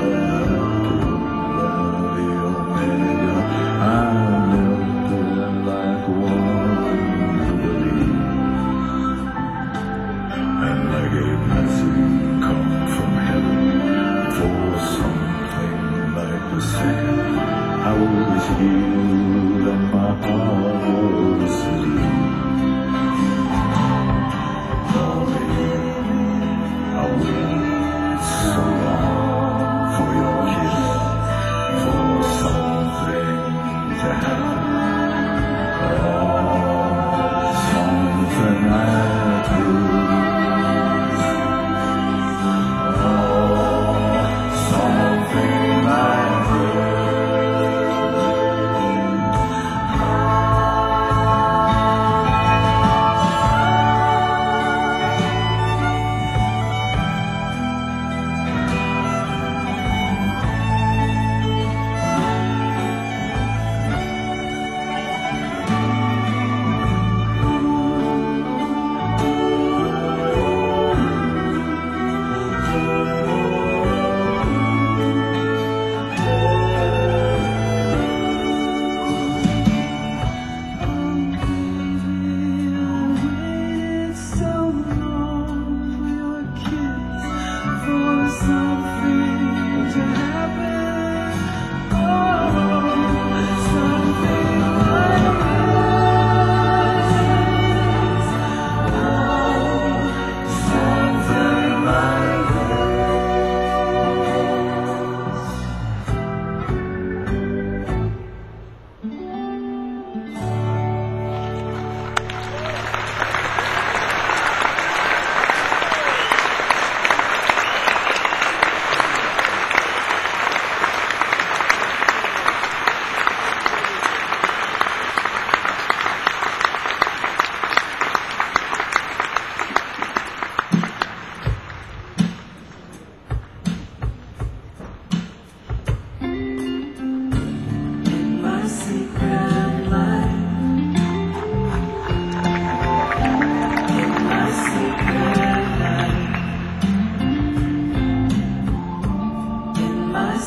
the omega. I knelt there like one to believe, and like a blessing come from heaven, for something like a second, I was healed and my heart was asleep. Oh baby, I waited so long for your kiss, for something to happen. Oh, something like this. Oh, something like this.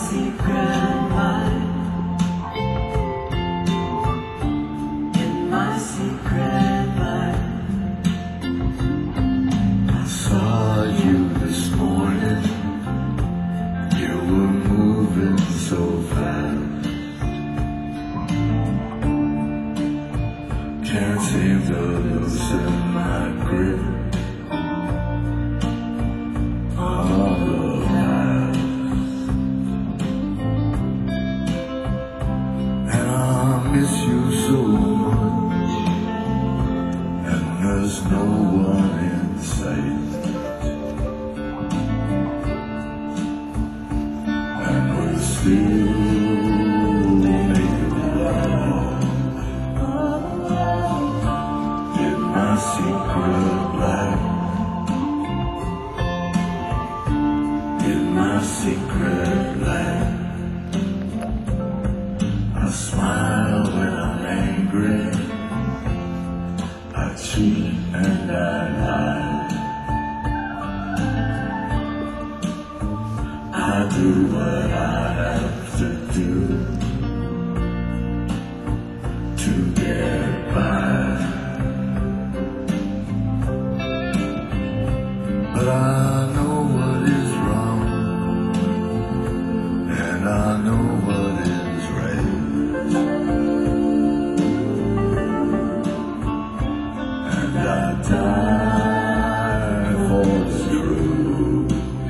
secret life. In my secret life. I saw you this morning. You were moving so fast. Can't seem to loosen my grip on the past. And I miss you so much. And there's no one in sight. And we're still making love in my secret life. In my secret life. I smile when I'm angry. I cheat and I lie. I do what I have to do to get by. But I know what is wrong, and I know what is right. And I die for the truth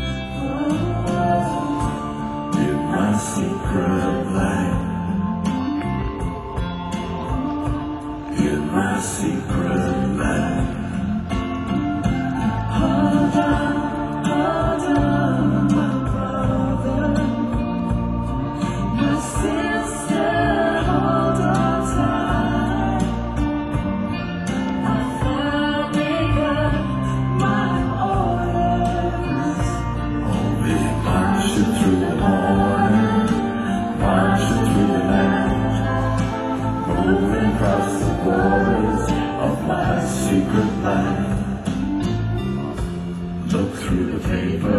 in my secret life. In my secret life. Hold on, my brother, my sister, hold on tight. I finally got my orders. Oh, we marching through the morning, marching through the night, moving across the borders of my secret life. Look through the paper,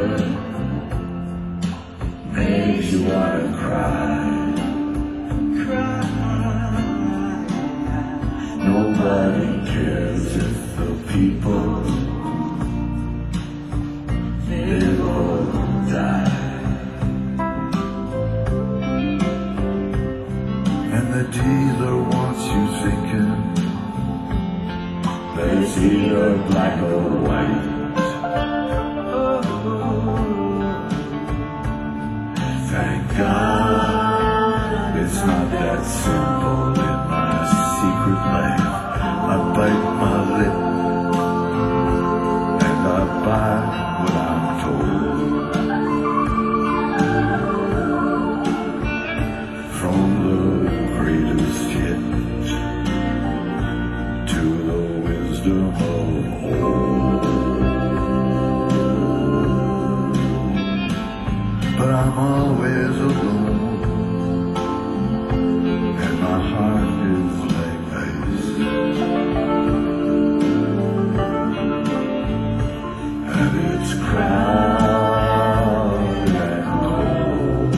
made you wanna cry. Nobody cares if the people live or die. And the dealer wants you thinking that it's either black or white. Thank God it's not that simple in my secret life. I bite my lip and I buy what I'm told. From the greatest hit to the wisdom of old. But I'm always alone, and my heart is like ice, and it's crowded and cold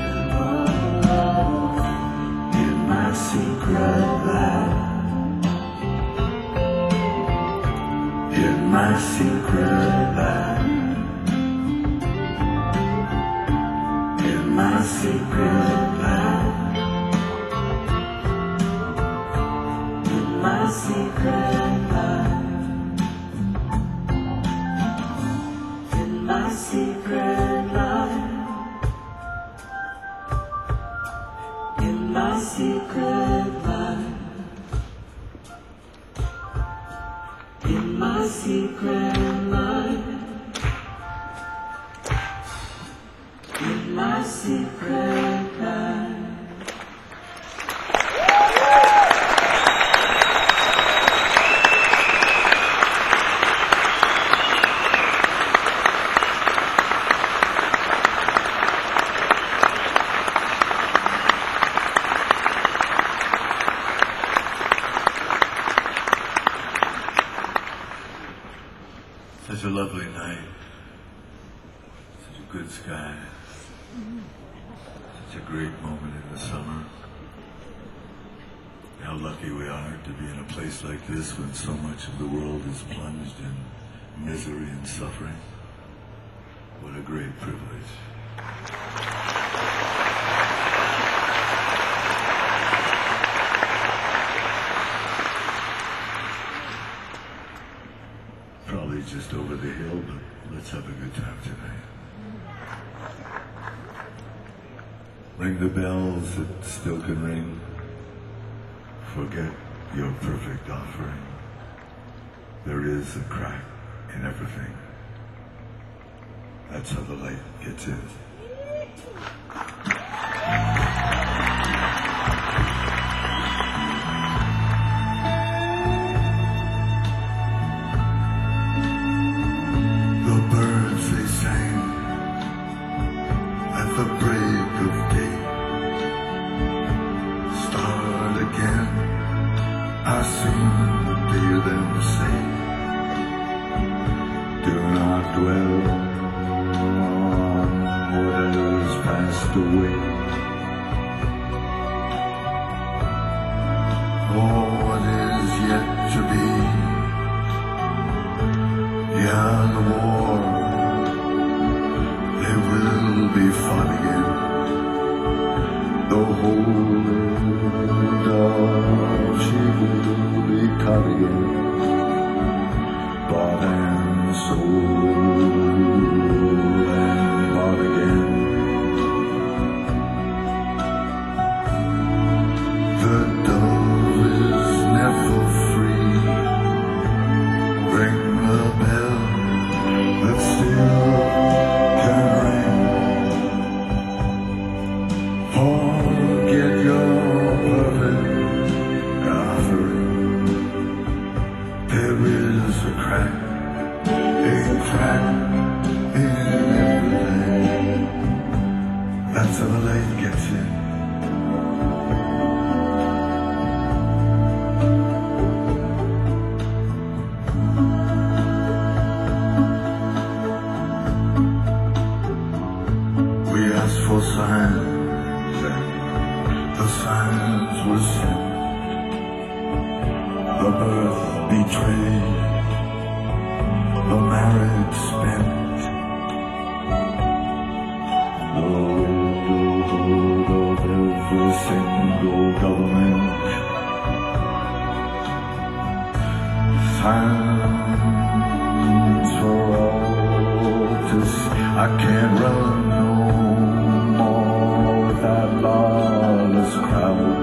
in my secret life. In my secret life. My secret life. In my secret life. In my secret life. In my secret life. In my secret life. In my secret life. Such a lovely night. Such a good sky. such a great moment in the summer. How lucky we are to be in a place like this when so much of the world is plunged in misery and suffering. What a great privilege. Probably just over the hill, but let's have a good time tonight. Ring the bells that still can ring. Forget your perfect offering. There is a crack in everything. That's how the light gets in. The birds they sang at the break of day. Start again, I seem to hear them say, do not dwell on what has passed away. Oh, what is yet to be? Yeah, the war, they will be fought again. The whole world, she will be cut again, bought and sold and bought again. The dove is never free. Ring the bell that still can ring. Forget your perfect offering. There is a crack in everything. That's how the light gets in. We asked for signs, and the signs were sent. The birth betrayed, the marriage spent. The widowhood of every single government. Signs for all to see. I can't run no more with that lawless crowd,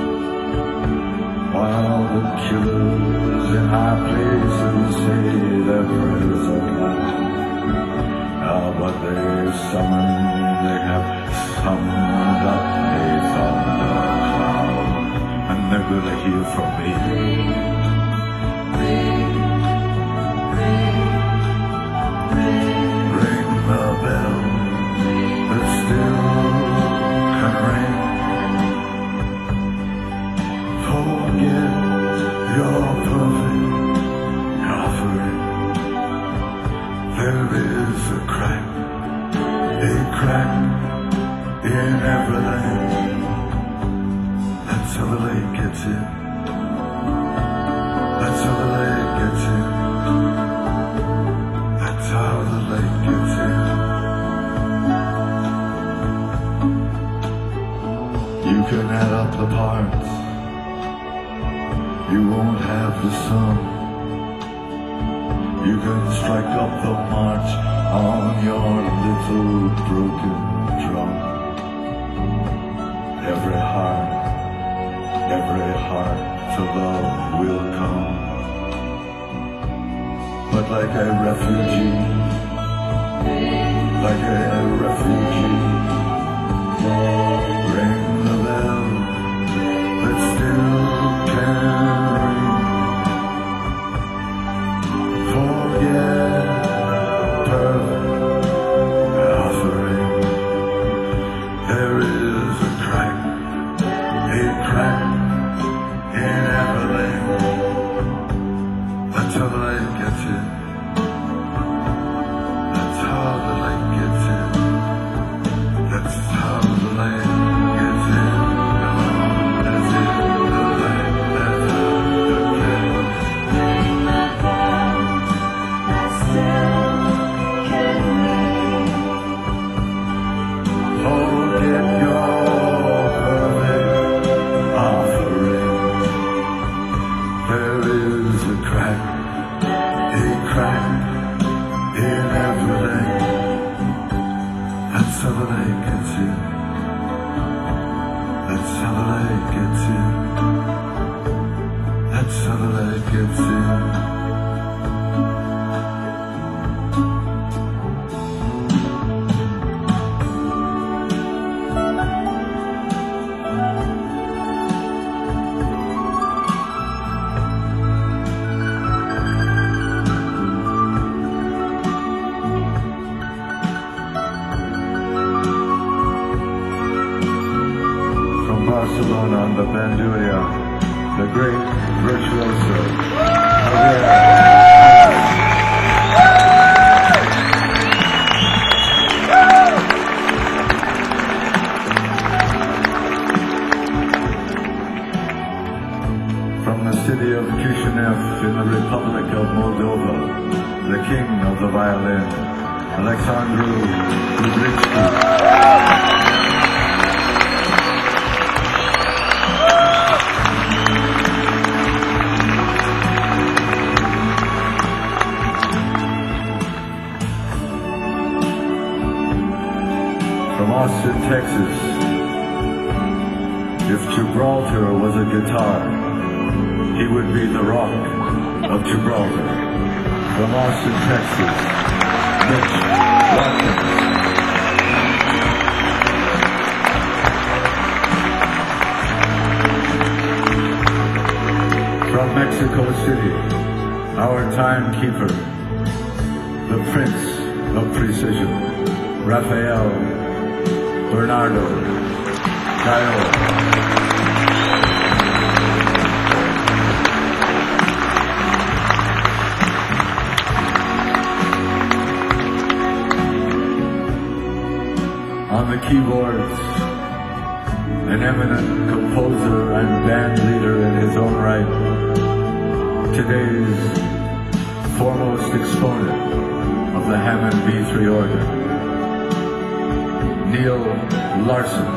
while the killers in high places say their prayers aloud. Ah, but they have summoned up a thunder cloud, and they're gonna hear from me. Ring the bell that still can ring. Forget your perfect offering. There is a crack in everything. That's how the light gets in. That's how the light gets in. That's how the light gets in. You can add up the parts, you won't have the sum. You can strike up the march on your little broken drum. Every heart to love will come. But like a refugee, ring the bell that still can ring. Forget perfect offering. There is a crack in everything. That's how the light gets in. That's how the light gets in. That's how the light gets in. That's how the light gets in. Barcelona on the Bandurria, the great virtuoso Javier. From the city of Chisinau in the Republic of Moldova, the king of the violin, Alexandru Ludritsky. From Austin, Texas, if Gibraltar was a guitar, he would be the rock of Gibraltar. From Austin, Texas, Mitch Watkins. From Mexico City, our timekeeper, the Prince of Precision, Rafael Bernardo Gayo. On the keyboards, an eminent composer and band leader in his own right, today's foremost exponent of the Hammond B3 organ, Neil Larson.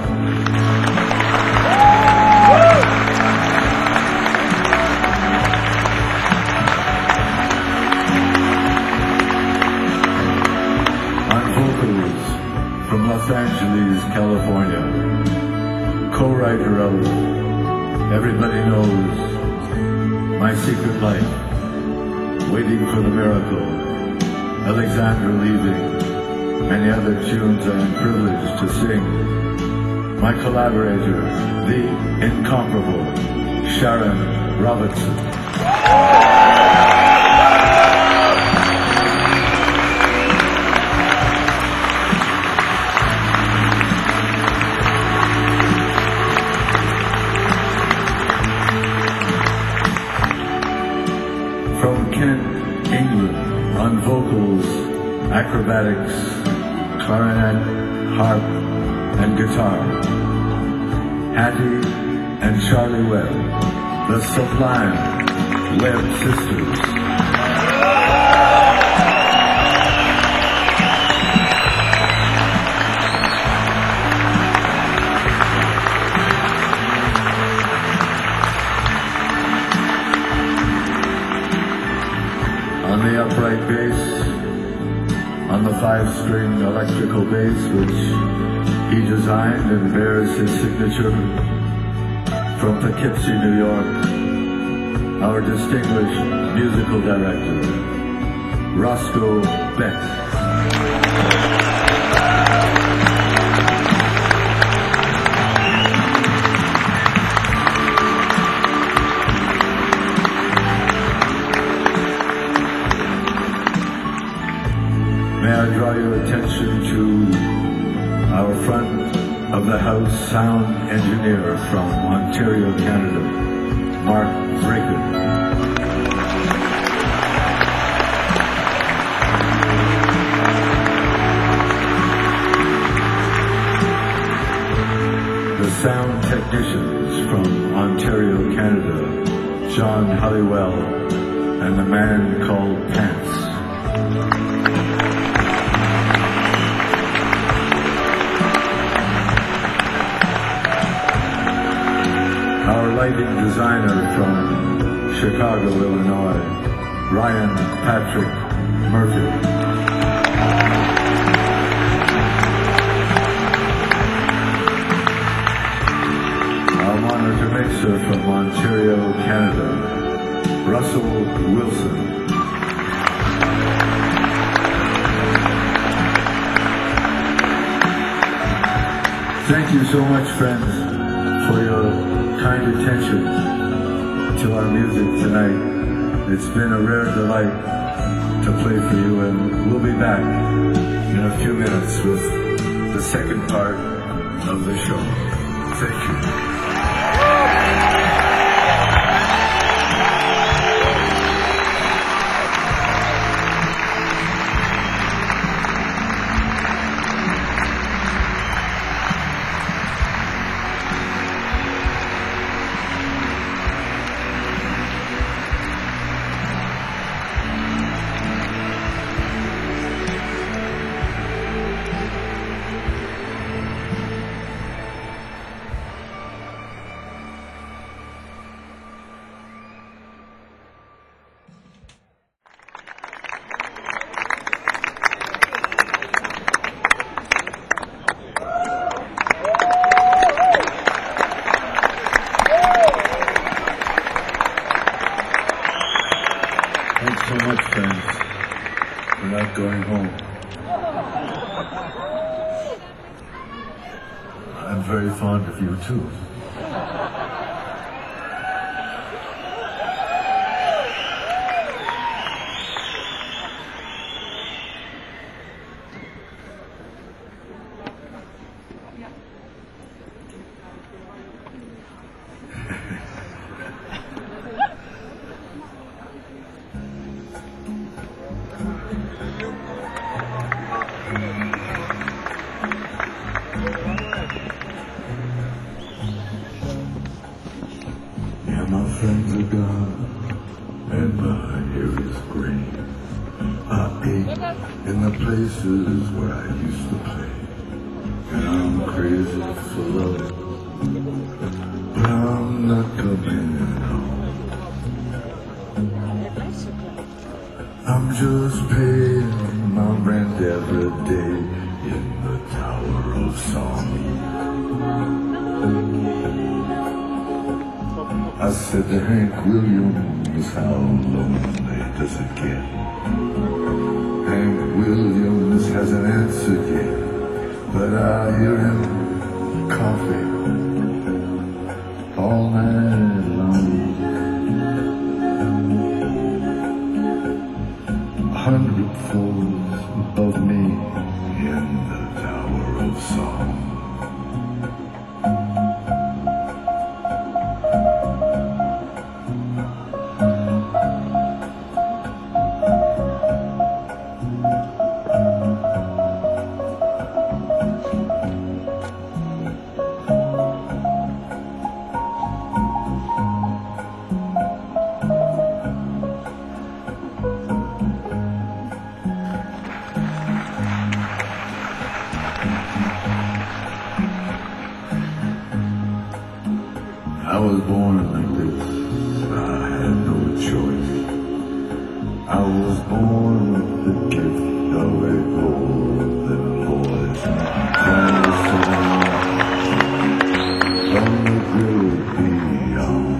On vocals from Los Angeles, California, co-writer of Everybody Knows, My Secret Life, Waiting for the Miracle, Alexandra Leaving, many other tunes I am privileged to sing. My collaborator, the incomparable Sharon Robertson. From Kent, England, on vocals, acrobatics, clarinet, harp, and guitar, Hattie and Charlie Webb, the sublime Webb sisters. On the upright bass, on the 5-string electrical bass which he designed and bears his signature, from Poughkeepsie, New York, our distinguished musical director, Roscoe Beck. May I draw your attention to our front of the house sound engineer from Ontario, Canada, Mark Vraken. The sound technicians from Ontario, Canada, John Halliwell and the man called Pants. Our lighting designer from Chicago, Illinois, Ryan Patrick Murphy. Our monitor from Ontario, Canada, Russell Wilson. Thank you so much, friends, for your kind attention to our music tonight. It's been a rare delight to play for you, and we'll be back in a few minutes with the second part of the show. Thank you. Thanks so much, friends. We're not going home. I'm very fond of you, too. Yeah, my friends are gone, and my hair is gray. I ache in the places where I used to play, and I'm crazy for love, but I'm not coming home. I'm just paying my rent every day in the Tower of Song. I said to Hank Williams, how lonely does it get? Hank Williams hasn't answered yet, but I hear him coughing all night long. 100 floors above me in the Tower of Song. I was born like this, I had no choice. I was born with the gift of a golden voice, trying to sing from the great beyond.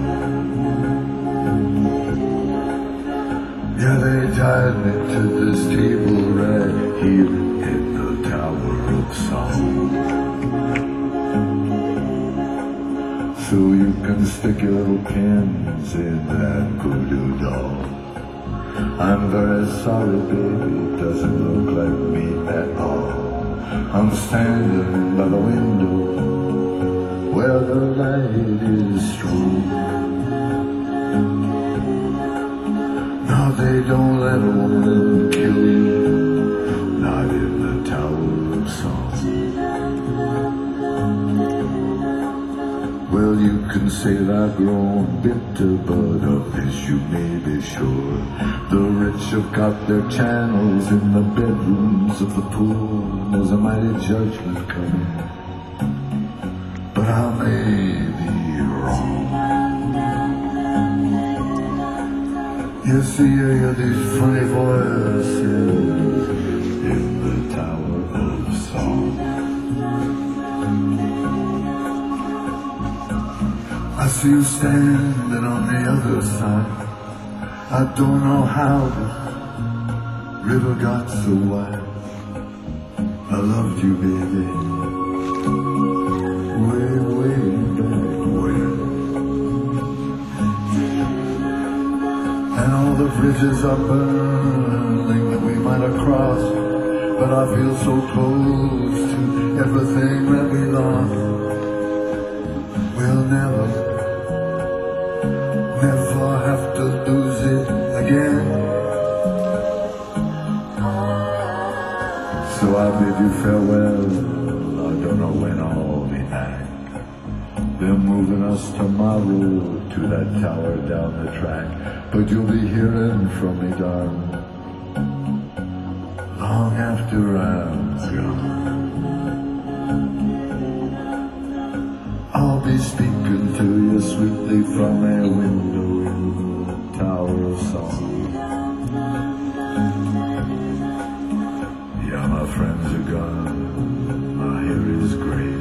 Yeah, they tied me to this table right here in the Tower of Song. So you can stick your little pins in that voodoo doll. I'm very sorry, baby, it doesn't look like me at all. I'm standing by the window where the light is strong. Now they don't let a woman kill you, not in the Tower of Song. Well, you can say that I've grown bitter, but of this you may be sure. The rich have got their channels in the bedrooms of the poor. There's a mighty judgment coming, but I may be wrong. You see, I hear these funny voices in the Tower of Song. I see you standing on the other side. I don't know how this river got so wide. I loved you, baby, way, way back when. And all the bridges are burning that we might have crossed, but I feel so close to everything that we lost. We'll never have to lose it again. So I bid you farewell. I don't know when I'll be back. They're moving us tomorrow to that tower down the track, but you'll be hearing from me, darling, long after I'm gone. I'll be speaking to you sweetly from a window in the Tower of Song. Yeah, my friends are gone, my hair is gray.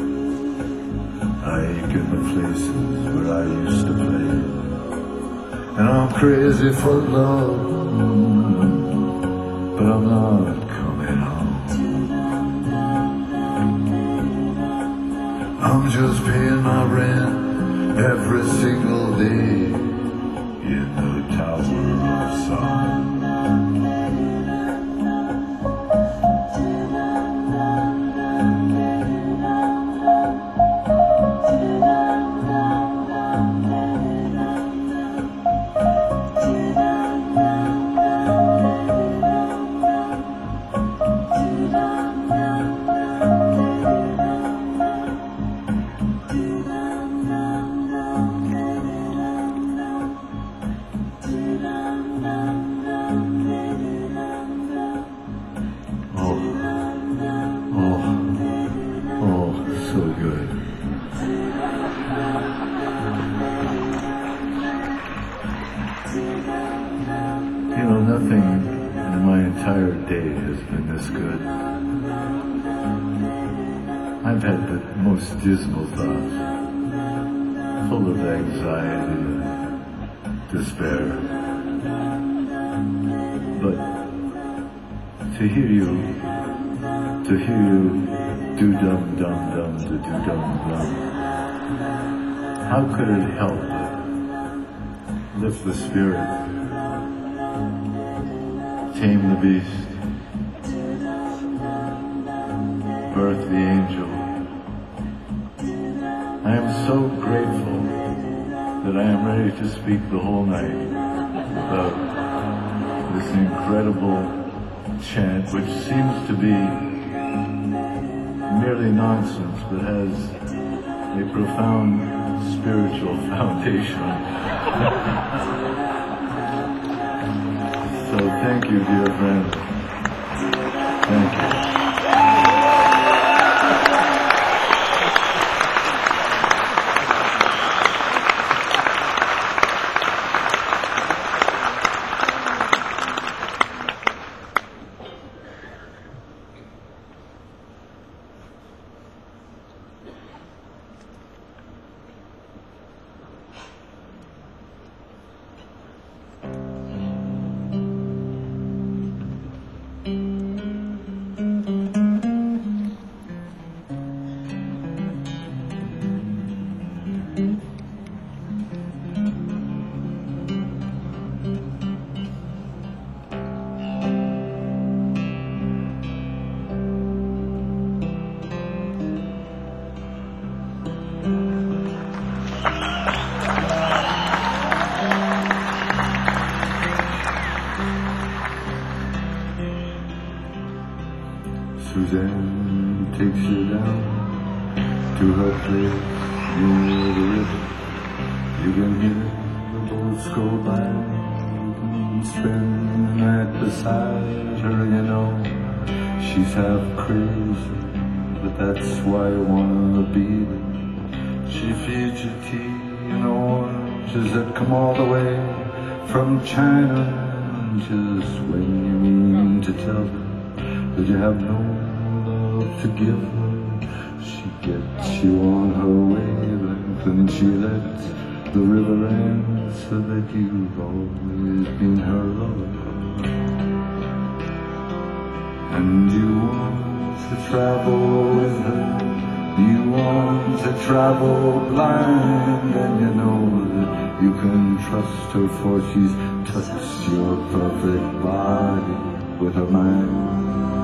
I ache in the places where I used to play, and I'm crazy for love, but I'm not coming home. I'm just paying my rent every single day in the Tower of Song. So good. You know, nothing in my entire day has been this good. I've had the most dismal thoughts, full of anxiety and despair. But to hear you do dum dum dum to do dum dum, how could it help but lift the spirit, tame the beast, birth the angel? I am so grateful that I am ready to speak the whole night about this incredible chant, which seems to be merely nonsense, but has a profound spiritual foundation. So thank you, dear friend. Thank you. Suzanne takes you down to her place near the river. You can hear the boats go by. You can spend the night beside her. You know she's half crazy, but that's why you wanna be there. She feeds you tea and oranges that come all the way from China. And just when you mean to tell her that you have no love to give her, she gets you on her way. Then and she lets the river answer that you've always been her lover. And you want to travel with her, you want to travel blind, and you know that you can trust her, for she's touched your perfect body with her mind.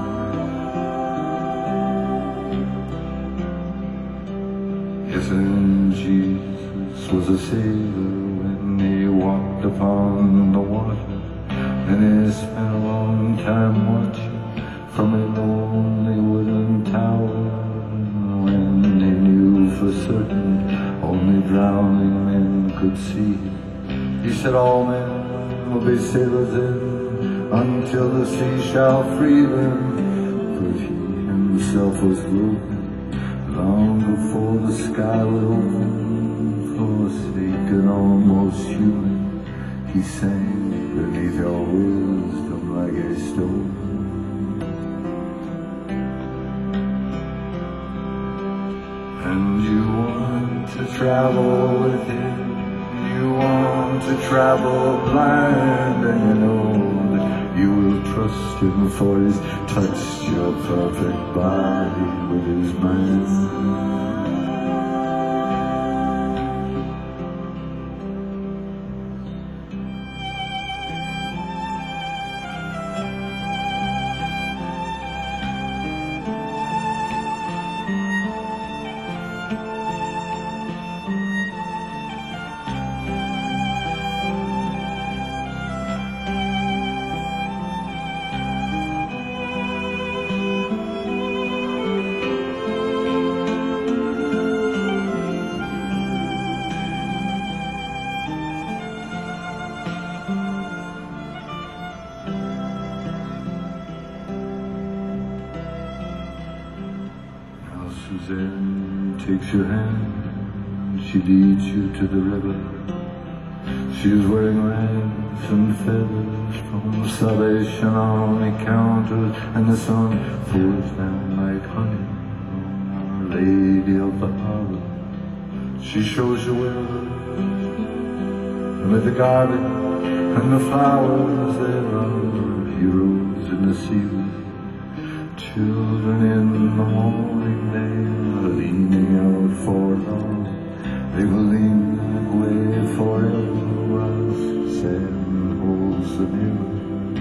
Yes, and Jesus was a sailor when he walked upon the water, and he spent a long time watching from a lonely wooden tower, when he knew for certain only drowning men could see him. He said, all men will be sailors in until the sea shall free them, for he himself was broken long before the sky would open. Forsaken, almost human, he sank beneath your wisdom like a stone. And you want to travel with him, you want to travel blind, and you know that you will trust him, for he's touched your perfect body with his mind. Suzanne takes your hand, she leads you to the river. She is wearing rags and feathers from Salvation Army counters, and the sun pours down like honey on Our Lady of the Harbor. She shows you where with the garden and the flowers, there are heroes in the sea. Children in the morning, they are leaning out for love. They will lean that way forever while Sam holds the mirror.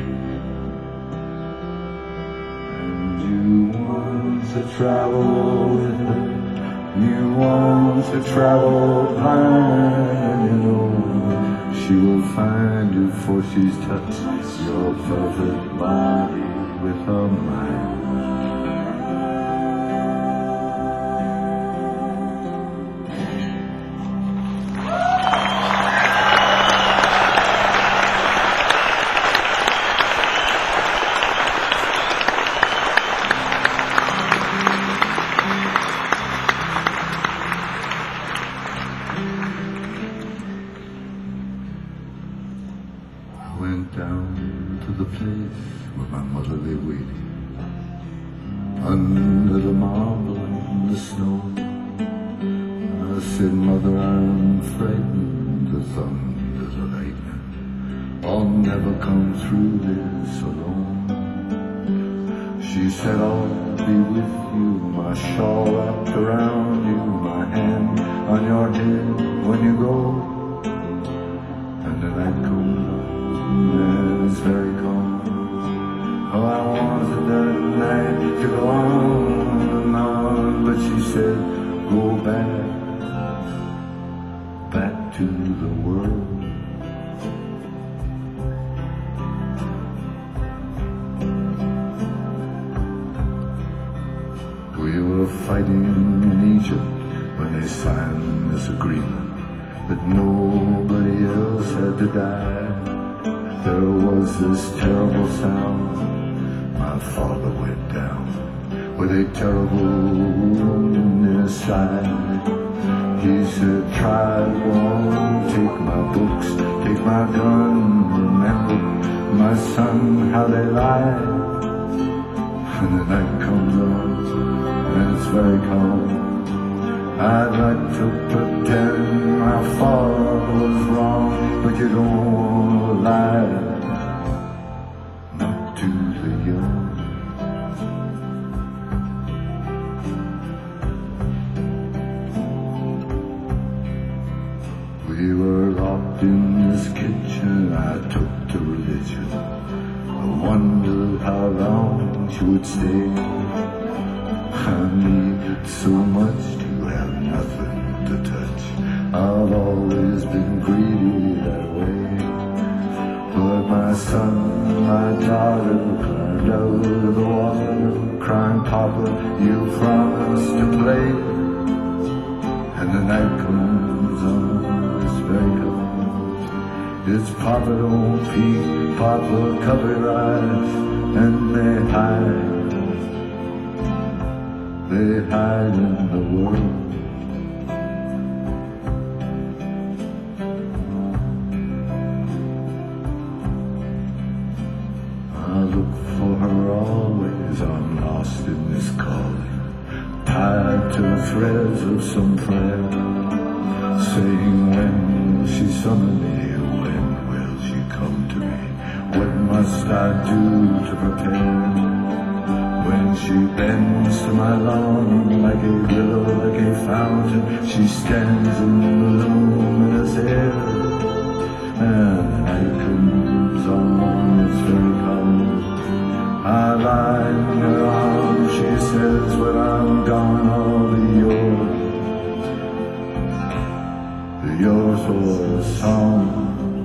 And you want to travel with her, you want to travel blind, and you know she will find you, for she's touched your perfect body with her mind. Went down to the place where my mother lay waiting, under the marble and the snow. I said, Mother, I'm frightened, the thunder, the lightning, I'll never come through this alone. She said, I'll be with you, my shawl wrapped around you, my hand on your head when you go. And the night comes up, and it's very cold. Oh, I wanted that night to go on and on, but she said, go back to the world. We were fighting in Egypt when they signed this agreement that nobody else had to die. There was this terrible sound. My father went down with a terrible wound in his side. He said, try one, take my books, take my gun, remember my son, how they lied. And the night comes on, and it's very calm. I'd like to pretend We were locked in this kitchen, I took to religion. I wondered how long she would stay. I needed so much to have nothing to touch. I've always been greedy that way. But my son, my daughter climbed out of the water, crying, Papa, you promised to play. And the night comes on, it's very cold. It's Papa don't peek, Papa cover your eyes, and they hide in the world. I look for her always, I'm lost in this calling, tied to the threads of some prayer, saying when will she summon me, when will she come to me, what must I do to prepare? When she bends to my lawn like a willow, like a fountain, she stands in the luminous air. And the night comes on, it's very cold. I lie in her arms, she says, when I'm gone I'll be yours for a song.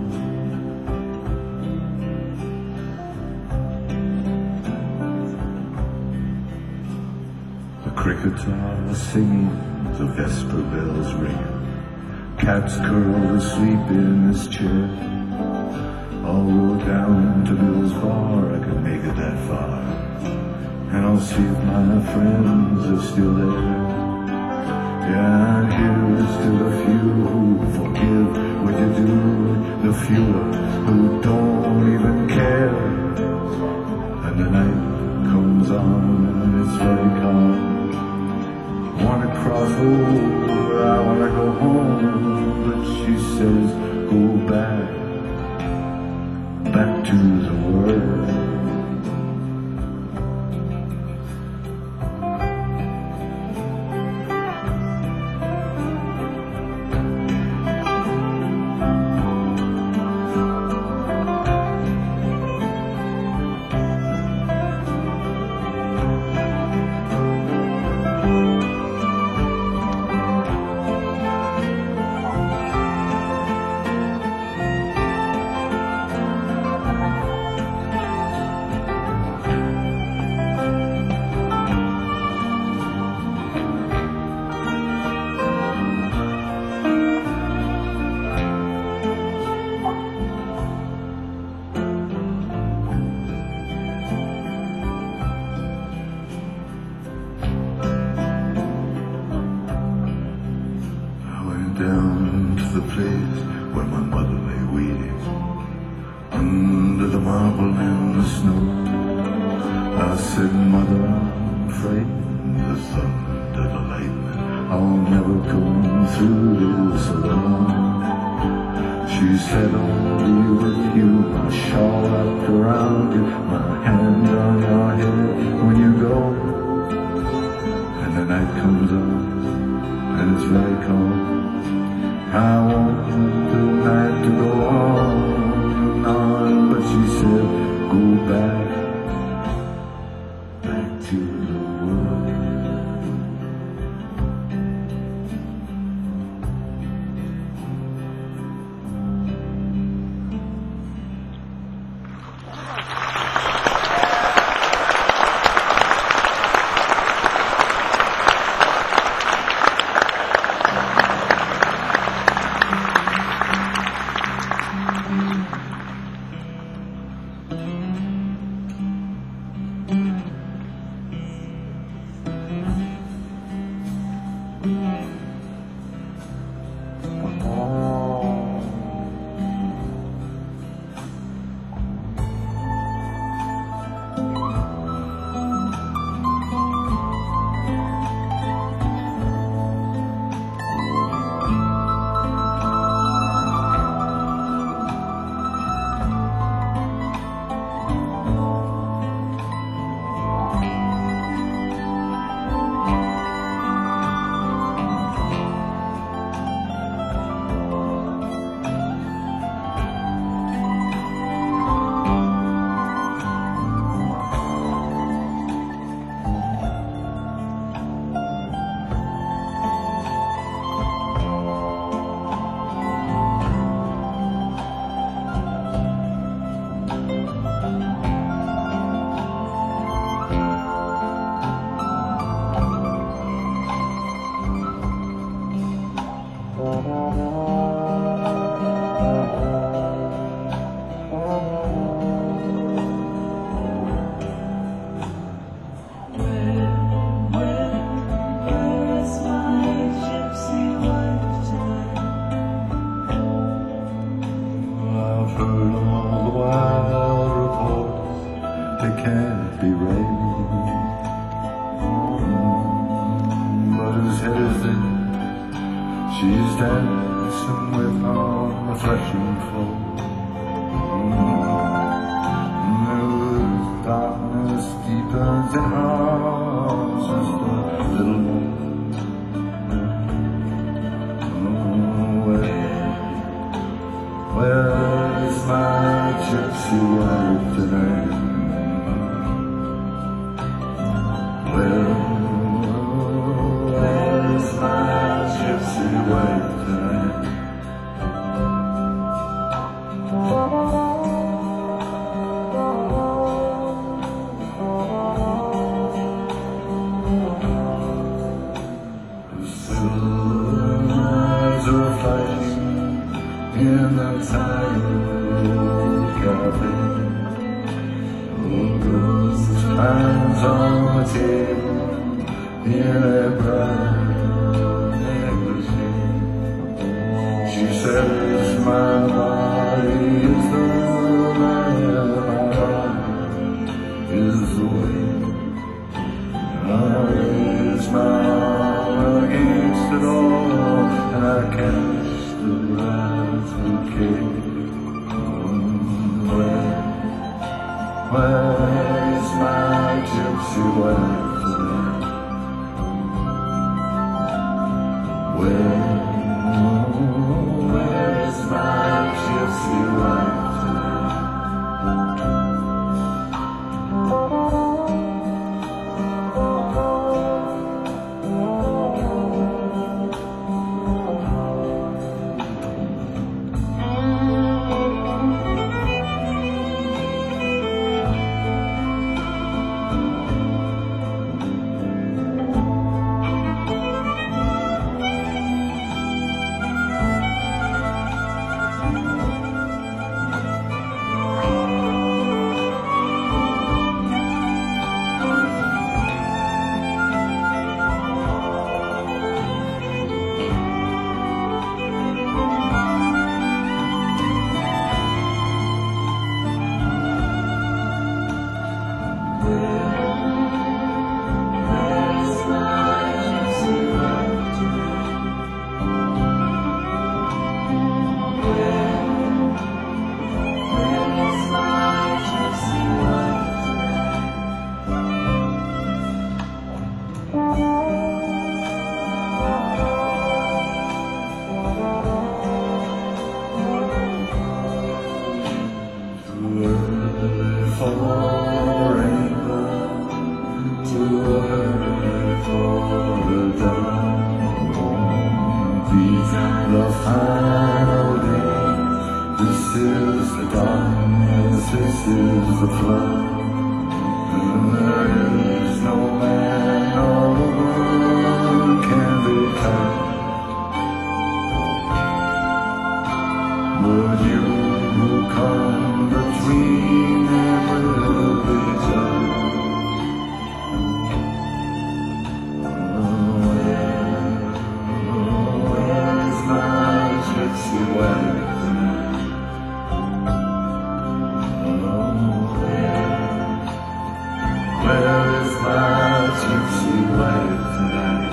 Crickets are singing, the vesper bells ringing. Cat's curled asleep in his chair. I'll go down to Bill's bar, I can make it that far, and I'll see if my friends are still there. Yeah, and here's to the few who forgive what you do, the fewer who don't even care. And the night comes on and it's very calm. Wanna cross over, I wanna go home, but she says, go back to the world. Down to the place where my mother lay waiting, under the marble and the snow. I said, Mother, I'm afraid the thunder, the lightning, I'll never come through this alone. She said, I'll be with you, my shawl wrapped around you, my hand on your head when you go. And the night comes on, and it's very cold. I want the night to go on and on, but she said, go back to the world. Where's my gypsy wife tonight? I've heard all the wild reports, they can't be raised. But whose head is it she's dancing with on the threshing floor? Whose darkness deepens in hearts as the little moon. Where's my gypsy wife tonight? Where's my gypsy wife tonight? The silvers are fighting in the tiny old cafe. Those hands on the table in a brown negligee. She says my body is the lie, my heart is the way. I raise my arm against it all, and I cast the rise bouquet. Where's my gypsy wife tonight? Where's my gypsy wife tonight? The final day, this is the darkness, this is the flood. And there is no man nor woman can be cut. But you who come between them will be judged. Where's my gypsy wife tonight? Where is my gypsy wife tonight?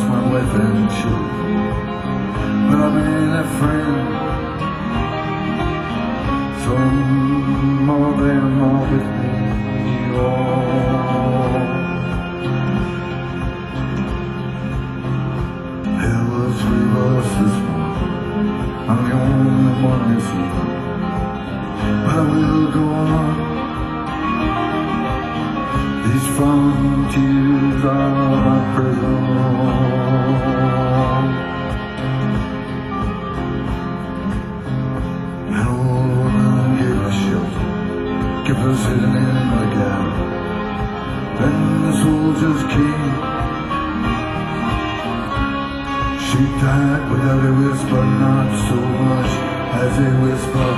lost my wife and children, but I've been a friend. Some of them are with me all. There was three of us this morning, I'm the only one this evening, but I will go on. These frontiers are my prison. An old woman gave us shelter, kept us hidden in the gap. Then the soldiers came. She died without a whisper, not so much as a whisper.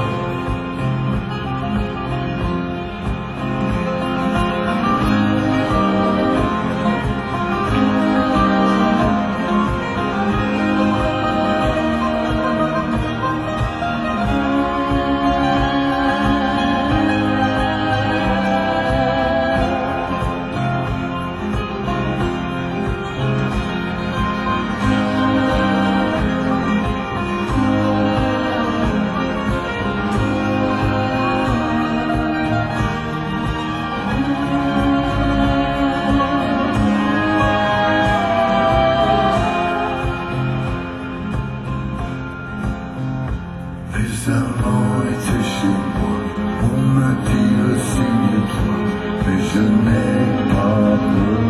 Les amants étaient chez moi, on m'a dit ressigne-toi, mais je n'ai pas peur.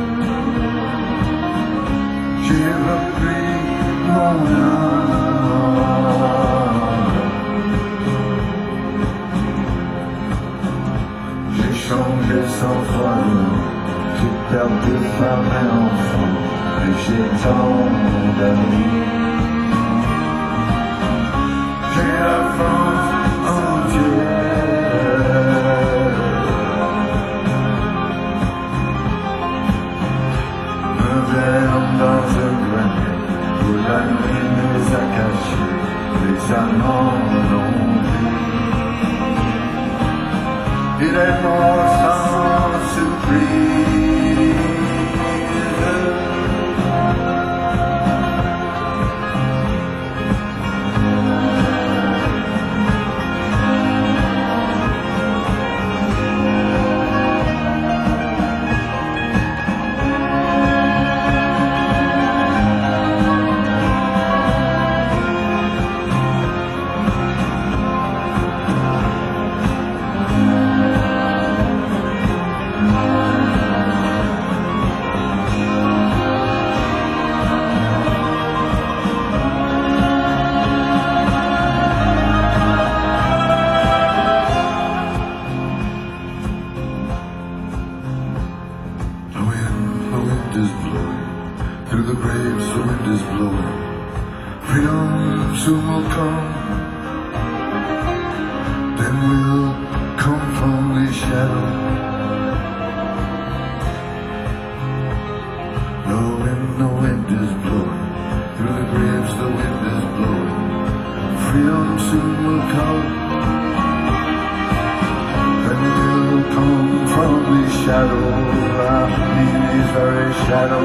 J'ai repris mon âme, j'ai changé sans foi, j'ai perdu femme et enfant, et j'ai tant d'amis. J'ai la France entière, me verre dans un grenier, où la nuit nous a cachés, les amants l'ont vu. Il est mort sans surprise. The wind is blowing, through the graves the wind is blowing. Freedom soon will come, then we'll come from the shadow. The wind is blowing, through the graves the wind is blowing. Freedom soon will come, then we'll come from the shadow. His very shadow.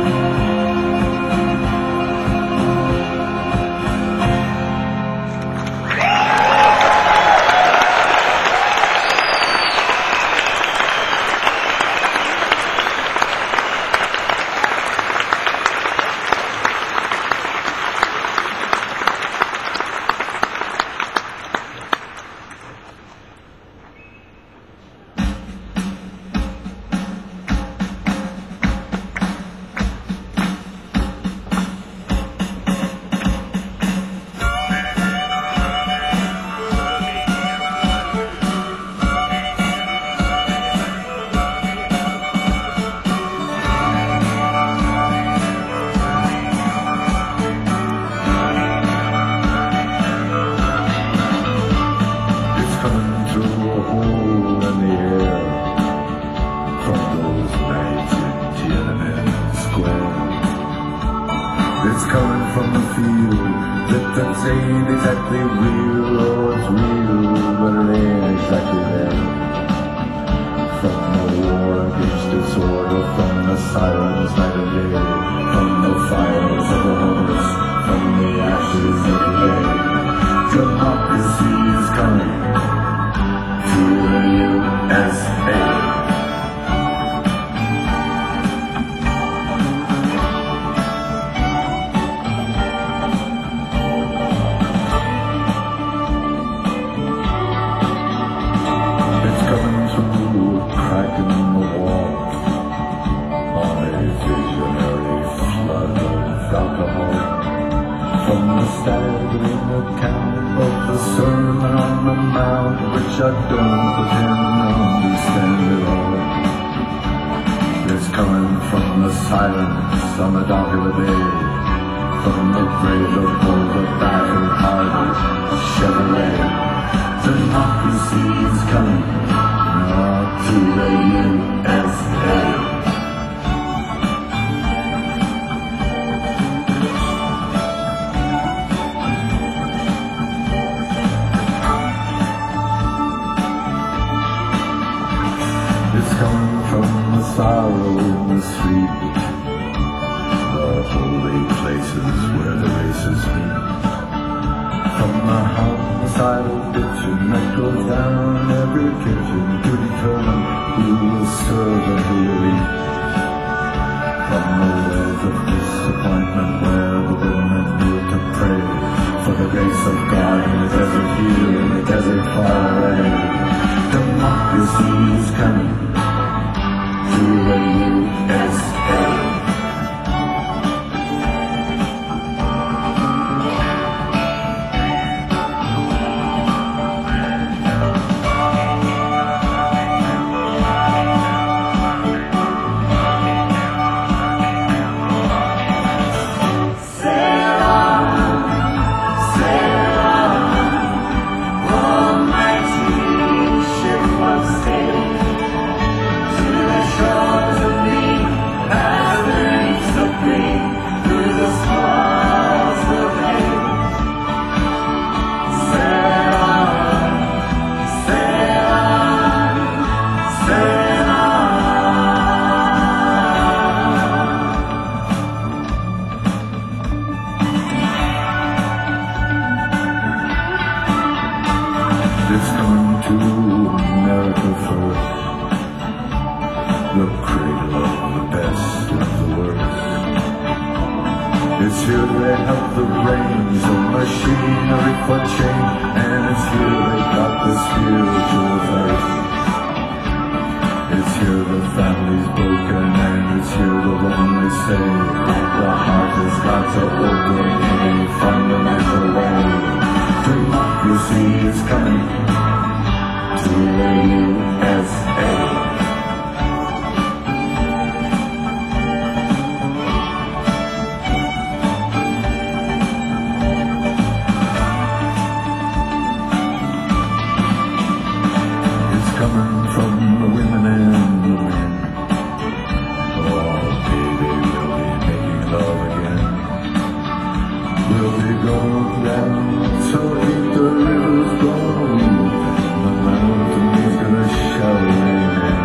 It's coming from the field that ain't exactly real, oh it's real, but it ain't exactly there. From the war against disorder, from the silence night and day, from the fires of a horse, from the ashes of a day. Democracy is coming to the USA. It's coming through a crack in the wall, on a visionary flood of alcohol. From the staggering account of the Sermon on the Mount, which I don't pretend to understand at all. It's coming from the silence on the dock of the bay, from the grave of both the battered-hearted Chevrolet. Democracy is coming to the USA. It's coming from the sorrow in the street, the holy places where the races meet. From the homicidal bitching that goes down every kitchen to determine who will serve and who will eat. From the wells of disappointment where the women kneel to pray for the grace of God in the desert here, in the desert far away. Democracy is coming to the USA. It's coming to America first, the cradle of the best and the worst. It's here they have the brains of machinery for change, and it's here they got the spiritual thirst. It's here the family's broken, and it's here the lonely stay. The heart has got to open in a fundamental way. Democracy is coming to the USA. It's coming from the women and the men. Oh, baby, we'll be making love again. We'll be going down so deep the river's gonna move, and the mountain is gonna shout amen.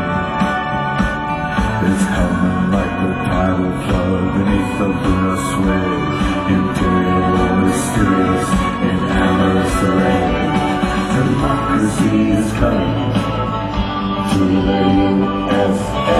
It's coming like the tidal flood beneath the lunar sway, imperial, mysterious, in amorous array. Democracy is coming to the USA.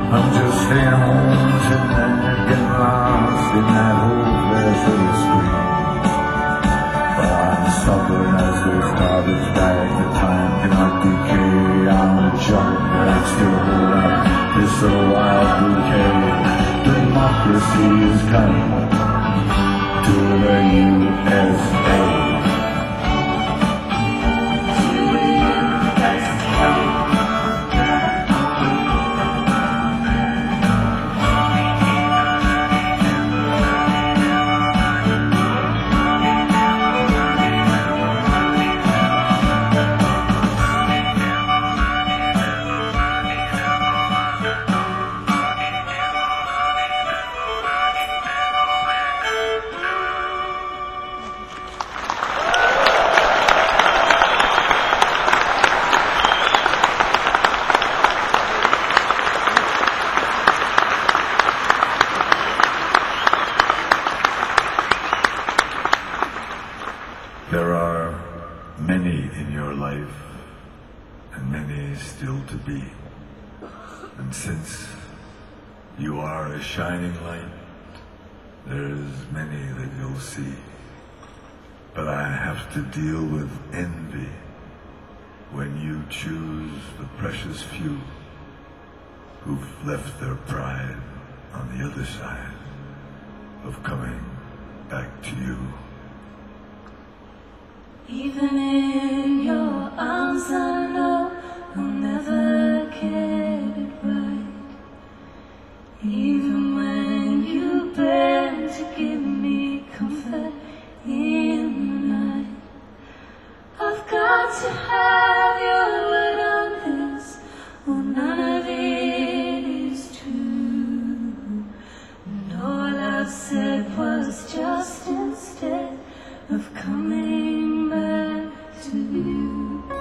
I'm just staying home tonight, getting lost in that whole little screen. But I'm stubborn as those garbage bags. The time cannot decay. I'm a junk, but I still hold up this little wild bouquet. Democracy is coming to the USA. There are many in your life, and many still to be. And since you are a shining light, there's many that you'll see. But I have to deal with envy when you choose the precious few who've left their pride on the other side of coming back to you. Even in your arms I know I'll never get it right. Even when you bend to give me comfort in the night, I've got to have your word on this, or none of it is true. And all I've said was just instead of coming back to you.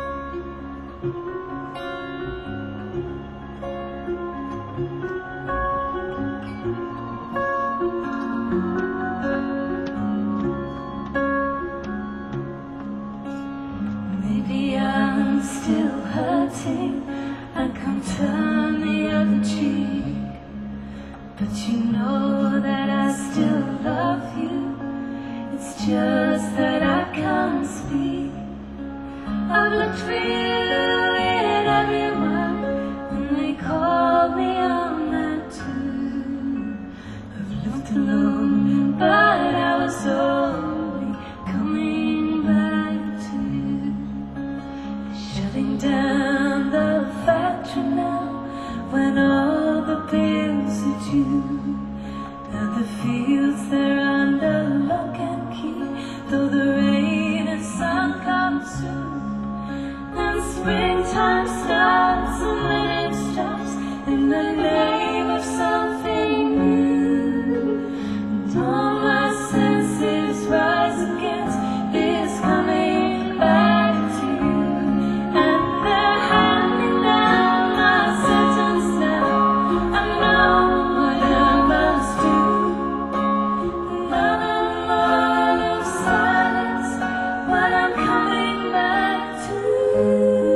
Maybe I'm still hurting, I can't turn the other cheek, but you know that I still love you. It's just that I can't speak. I've looked for you in everyone, and they call me on that too. I've looked alone, but I was only coming back to you. Shutting down the factory now, when all the bills are due, and the fields they're under lock and key, though the rain and sun come soon. And springtime starts and then it stops in the name of something new. And all my senses rise against this coming back to you. And they're handing down my sentence now. I know what I must do. Another moment of silence, but I'm coming back to you.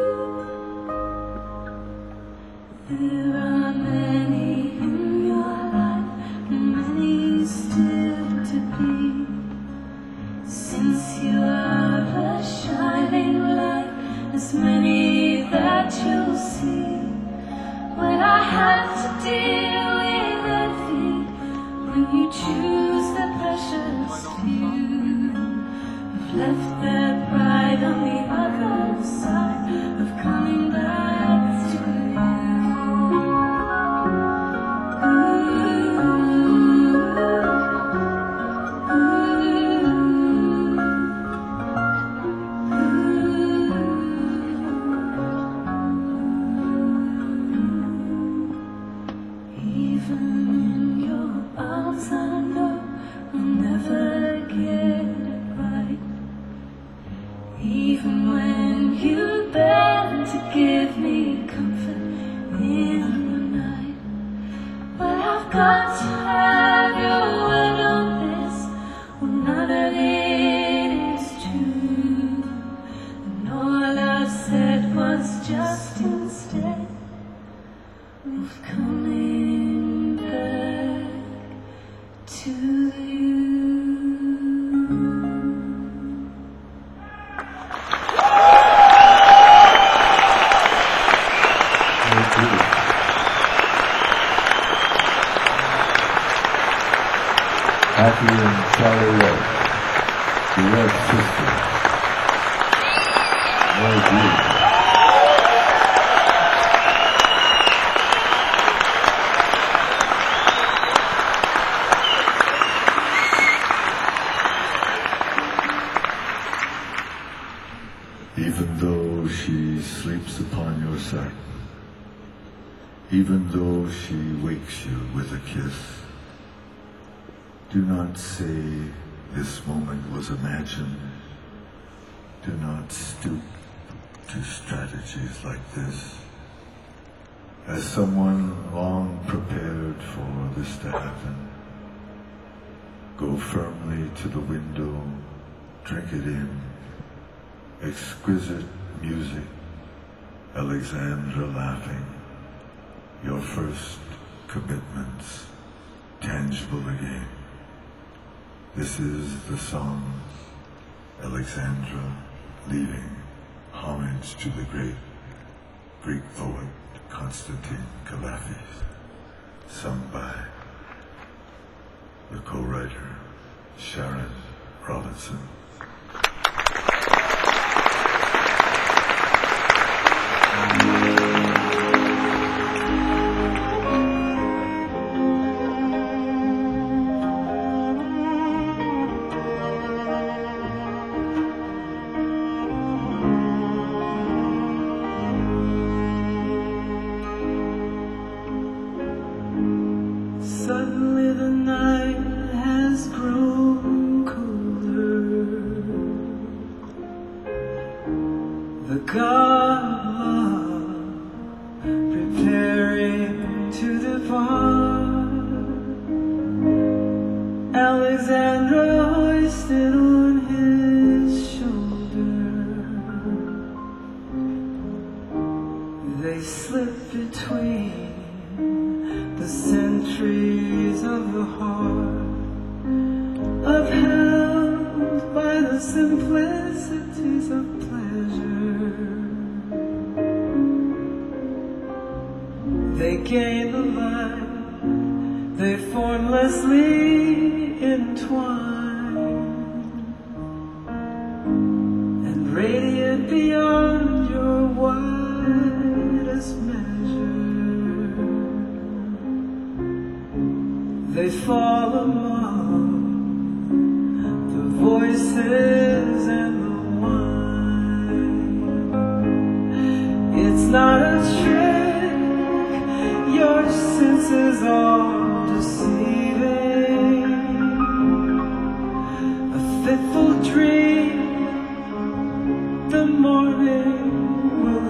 There are many in your life, many still to be. Since you are a shining light, there's many that you'll see. When I have to deal with envy, when you choose the precious few who've left their pride on the other side of coming back to you. Even in your arms I know I'll never get it right. Even when you bend to give me comfort in the night, but I've got to have your word on this, or none of it is true. And all I've said was just instead, we've coming back to you. Kathy and Charlie Red, the Red Sisters. Very beautiful. Even though she sleeps upon your sack, even though she wakes you with a kiss, do not say this moment was imagined. Do not stoop to strategies like this. As someone long prepared for this to happen, go firmly to the window, drink it in. Exquisite music, Alexandra laughing, your first commitments, tangible again. This is the song, Alexandra leaving homage to the great Greek poet Constantine Kalafis, sung by the co-writer Sharon Robinson. Suddenly the night has grown cooler. The god of love preparing to depart. Alexandra hoisted on his shoulder. They slip between the centuries of the heart, upheld by the simplicities of pleasure. They gain the light, they formlessly entwine, and radiate beyond your widest measure. They fall among the voices and the wine. It's not a trick, your senses are deceiving. A fitful dream, the morning will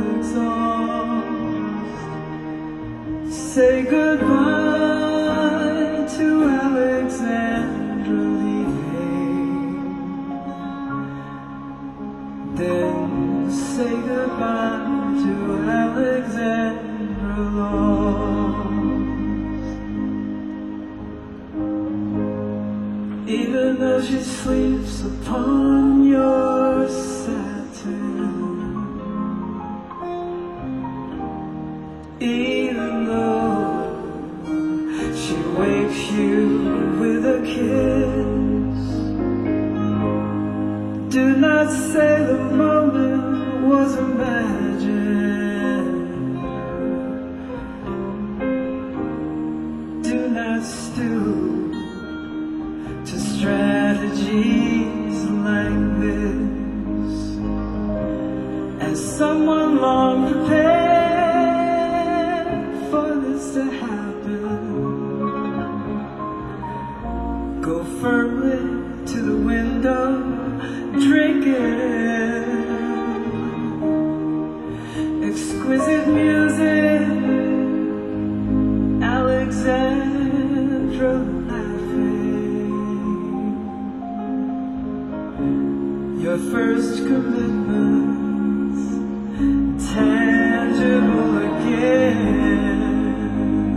exhaust. Say goodbye to Alexandra leaving, then say goodbye to Alexandra lost. Even though she sleeps upon your satin, even though she wakes you with a kiss, do not say the moment was imagined. Do not stoop to strategies like this. As someone long prepared for this to happen, go firmly to the window, drink it in. Exquisite music, Alexandra laughing, your first commitments, tangible again.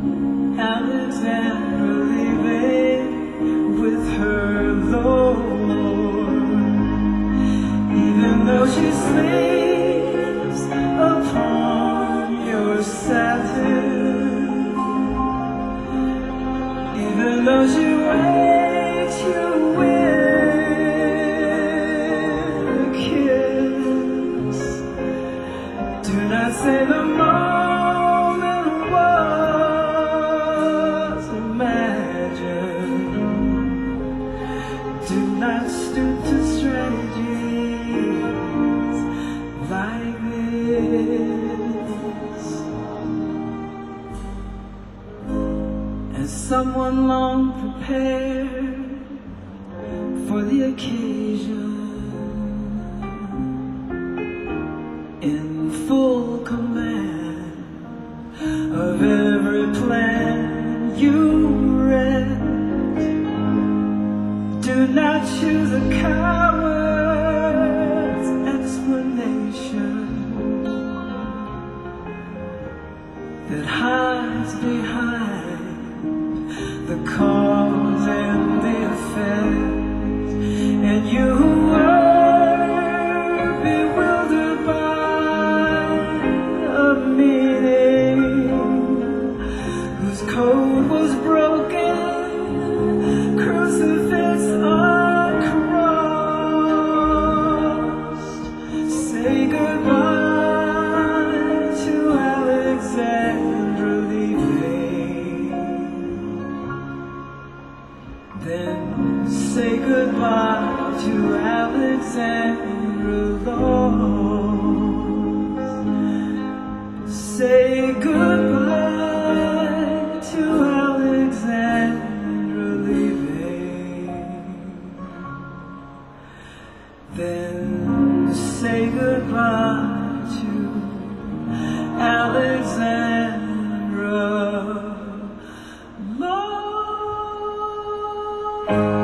Alexandra leaving with her Lord, even though she sleeps upon your satin, even though she wakes you with a kiss. Do not say the moment was imagined. Do not stoop to strategies like this. As someone long prepared for the occasion, in full command of every plan you read, do not choose a coward's explanation that hides behind the cause and the effect, and you who were bewildered by a meaning whose code was broken, crucifix uncrossed. Say goodbye to Alexandra leaving, then say goodbye to Alexandra lost. Say goodbye to Alexandra leaving, then say goodbye to Alexandra lost.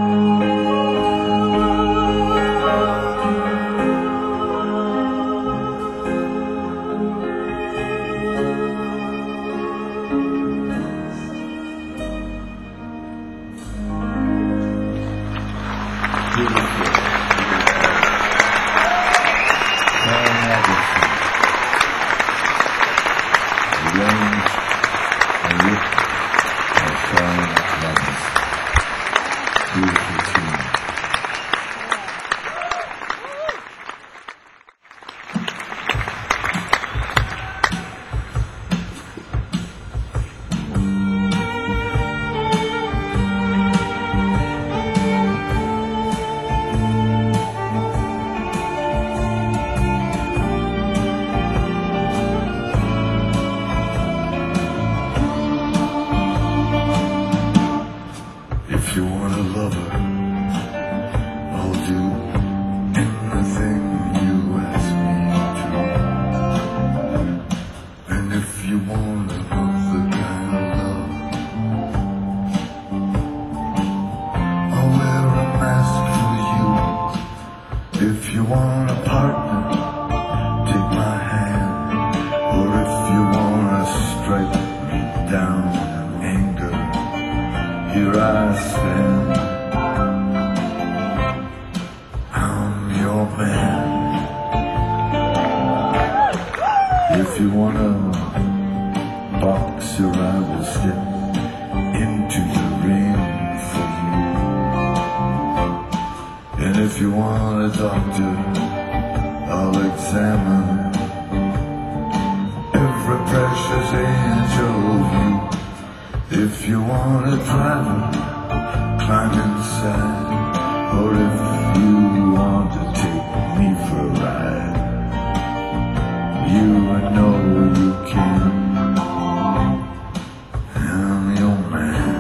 If you want a lover, I'll do anything you ask me to. And if you want another kind of love, I'll wear a mask for you. If you want a partner, take my hand. Or if you want to strike me down in anger, here I stand. I'm your man. If you wanna box your, I will step into the ring for you. And if you want a doctor, I'll examine every precious inch of you. If you want a driver, climb inside. Or if you want to take me for a ride, you know you can. I'm your man.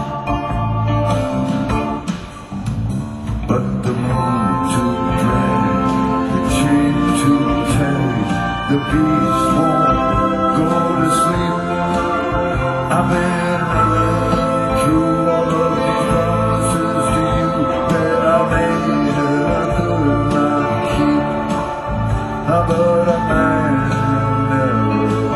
But the moon too bright, the chain too tight, the beast won't go to sleep. I've been running through all of these promises to you that I made that I could not keep. But a man never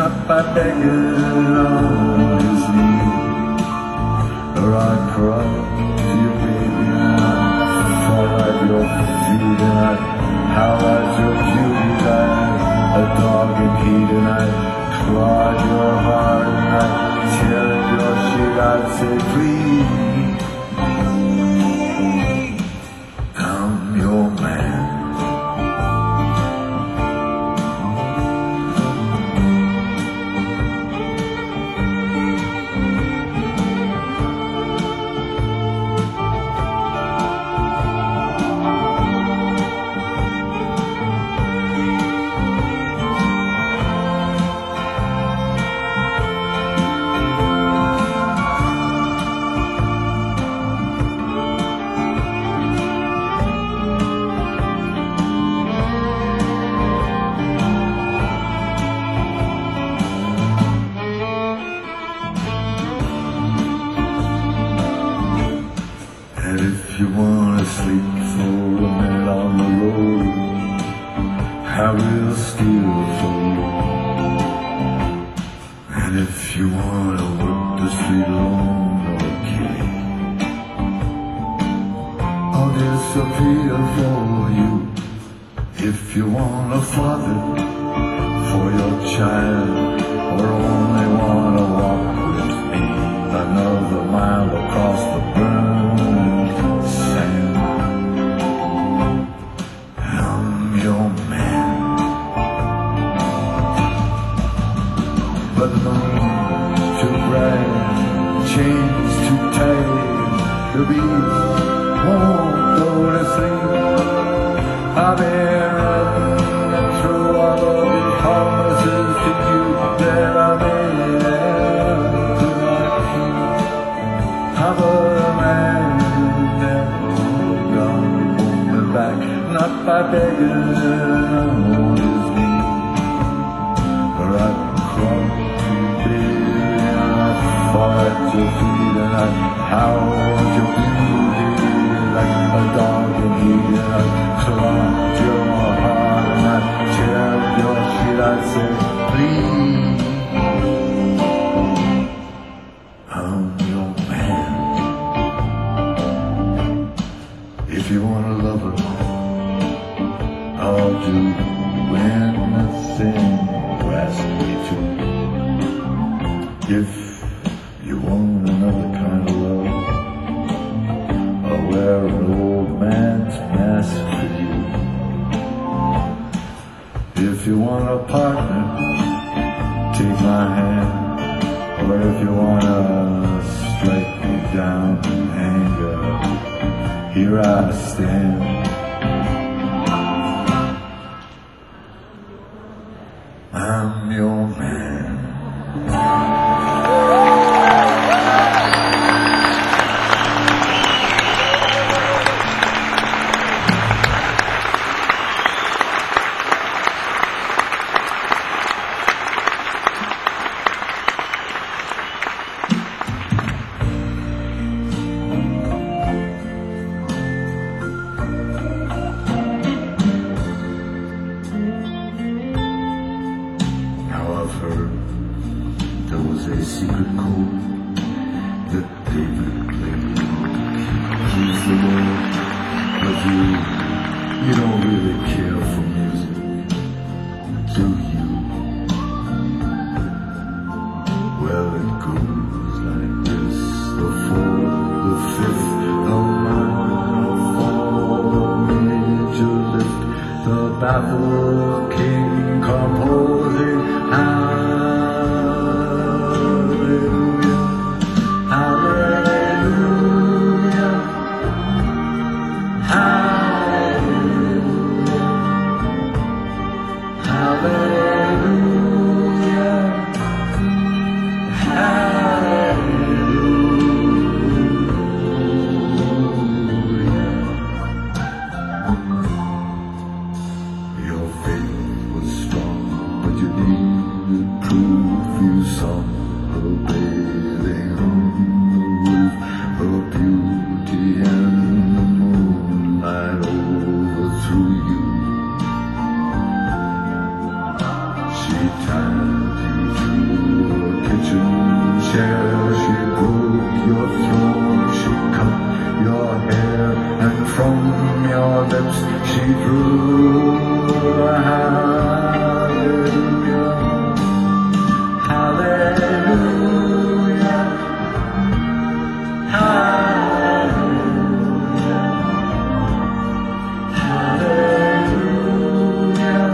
not by begging on his knees, or I'd cry to you, baby, and I'd fall at your feet, and I'd howl at your beauty like a dog in heat, and I'd claw at your heart, and I'd tear at your sheet. I'd say, please, I'm your man. And if you wanna sleep for a minute on the road, I will steal for you. And if you wanna work the street alone, okay, I'll disappear for you. If you want a father for your child, or only wanna walk with me another mile across the burning sand, I'm your man. But the moon's too bright, chains too tight, the bees won't go to sleep. I've been running through all of these promises to you that I made tonight. I'm a man who's never gonna hold me back, not by begging on his knees, or I'd crawl to you, baby, and I'd fall at your feet, and I'd howl at your beauty like a dog in heat, and I'd claw at your heart, and I'd tear at your sheet. I'd say, please, I'm your man. If you want a lover, I'll do anything you ask me to. If you want another kind of love, I'll wear an old man's mask for you. If you want a partner, take my hand. Or if you wanna strike me down in anger, here I stand. I'm your man. I've heard there was a secret code that David played keys the world, but you don't really care for music, do you? Well, it goes like this: the fourth, the fifth, the minor fall, the major lift, the baffled king composing. Hallelujah, hallelujah, hallelujah, hallelujah, hallelujah. Your faith was strong, chair, she broke your throne, she cut your hair, and from your lips she drew a hallelujah, hallelujah, hallelujah, hallelujah,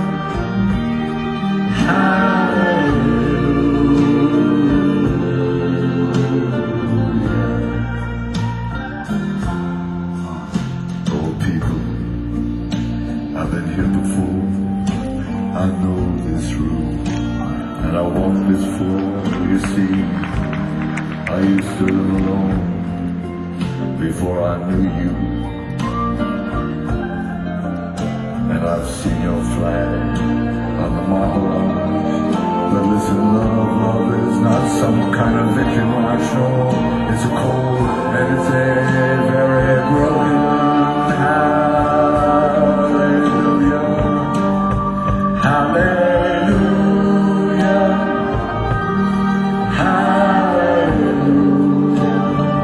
Oh people, I've been here before. I know this room, and I walk this floor. You see, I used to live alone before I knew you. And I've seen your flag on the Marble Arch. But listen, love is not some kind of victory march. No, it's a cold and it's a very broken hallelujah, hallelujah, hallelujah,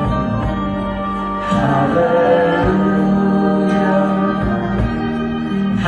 hallelujah,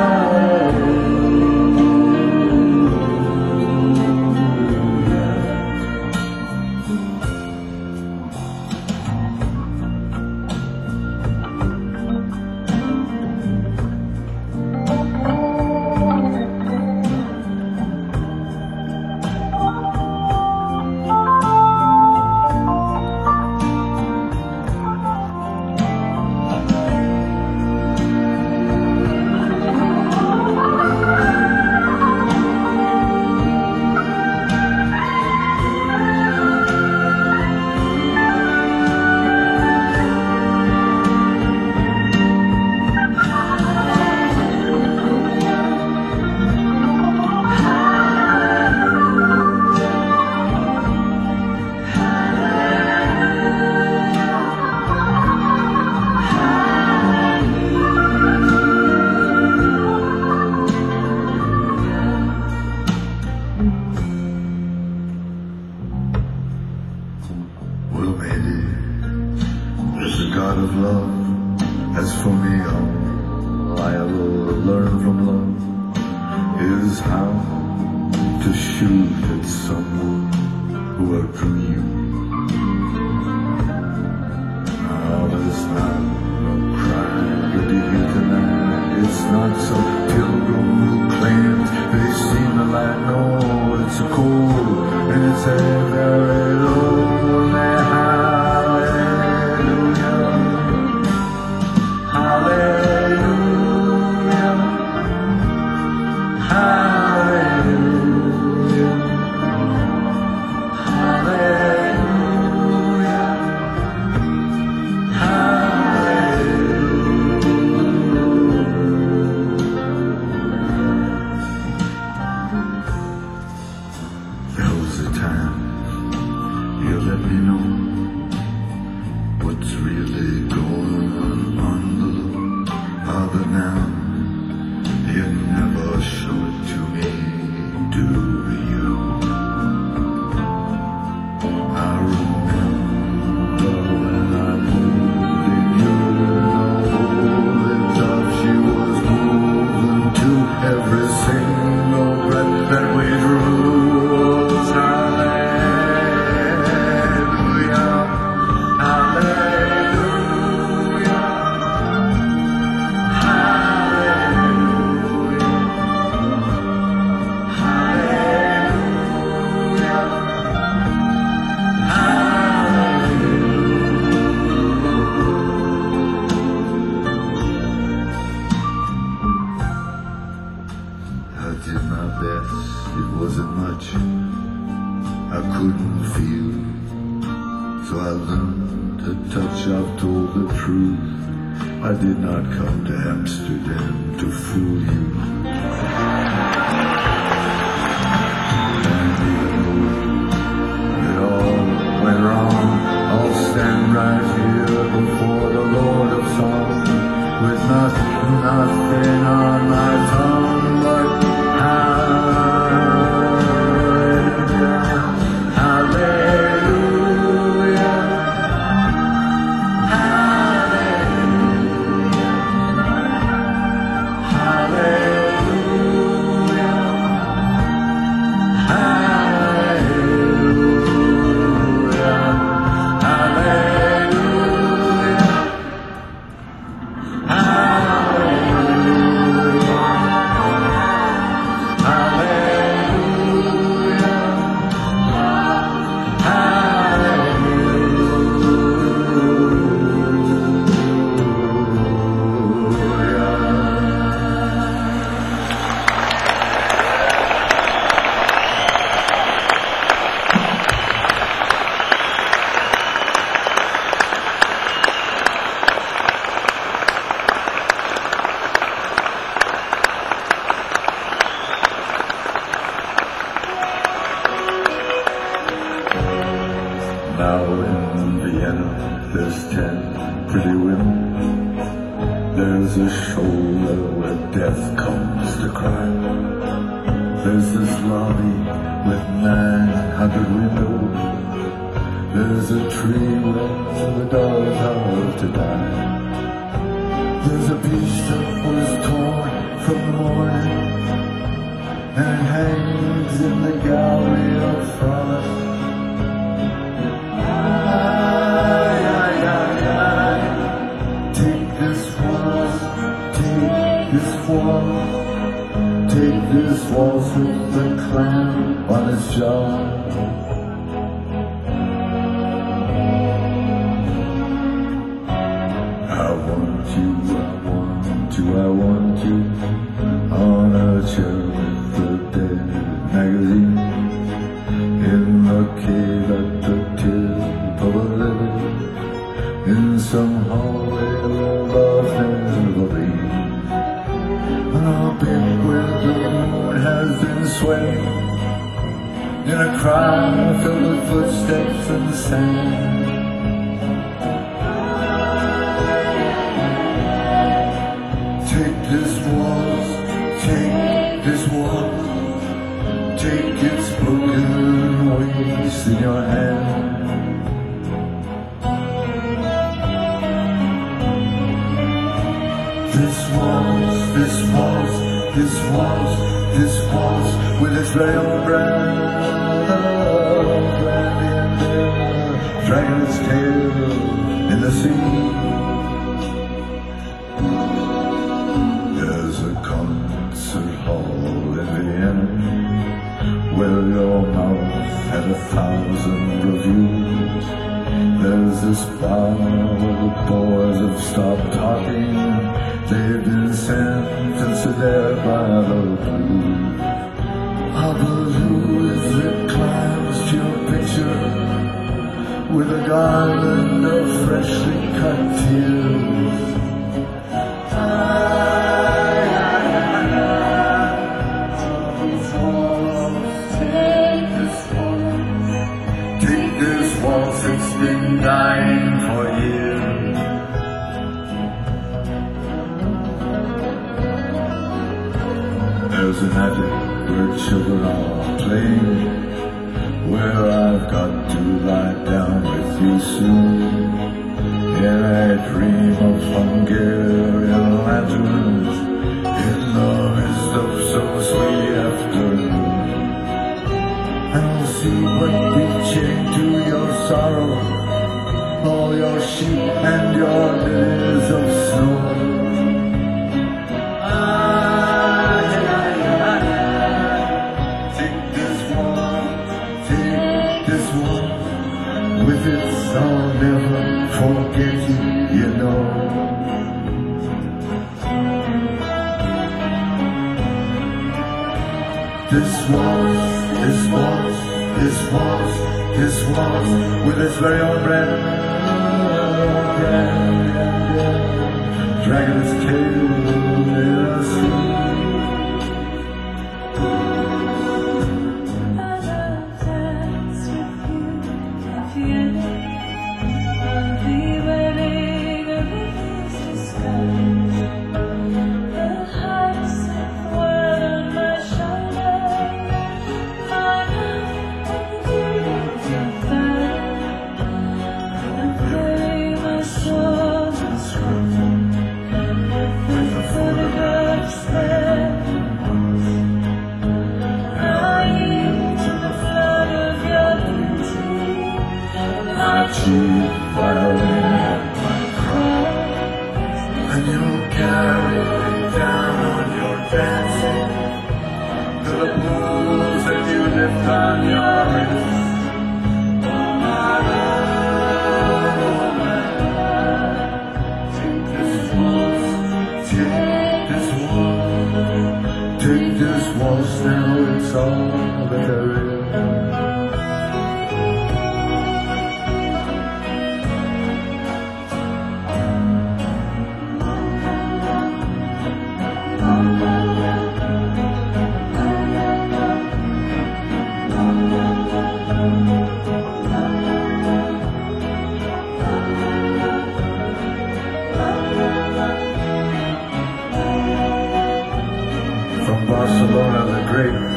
Well, maybe if the God of love as for me, all I ever learned from love is how to shoot at someone who outdrew you. Now it's not a crime to be here tonight. It's not some pilgrim who claims they've seen the light. No, it's a cold and it's a very lonely hallelujah, hallelujah, hallelujah, hallelujah, There was a time you let me know what's really going on below. Other now, you never show it to me, do you? I remember when I moved in you, that love she was moving to every single breath that we drew. I did my best, it wasn't much I couldn't feel, so I learned to touch. I've told the truth, I did not come to Amsterdam to fool you. And even though it all went wrong, I'll stand right here before the Lord of Song with nothing on my tongue but hallelujah, hallelujah. Now in Vienna there's 10 pretty women. There's a shoulder where death comes to cry. There's this lobby with 900 windows. There's a tree where the dogs are to die. There's a piece that was torn from the morning, and it hangs in the gallery of frost. Take this waltz, take this waltz, take this waltz with the clam on its jaw. I want you on a chair with a dead magazine, in the cave at the tip of a lily, in some hallway where love never been, on a bed where the moon has been swaying, in a crowd filled with footsteps and sand. Take this waltz, take this waltz, take its broken waist in your hand. This waltz, this waltz, this waltz, this waltz, with its very own brand of brandy and beer, dragging its tail in the sea. Concert hall in Vienna, where your mouth had 1,000 reviews. There's this bar where the boys have stopped talking. They've been sentenced to death by the blues. Ah, but who is it climbs to your picture with a garland of freshly cut tears? It's been dying for years. There's an attic where children are playing, where I've got to lie down with you soon. And I dream of Hungarian lanterns in the midst of some sweet afternoon. And we'll see what we chained to your sorrow, all your sheep and your lilies of snow. Take this one, with its I'll never forget you, you know. This waltz, with its very own brand, dragging its tail in the sea. Violin at my cry, and you'll carry me down on your dancing to the pools that you lift on your wrist. Oh my love, take this waltz, take this waltz now, it's all that there is.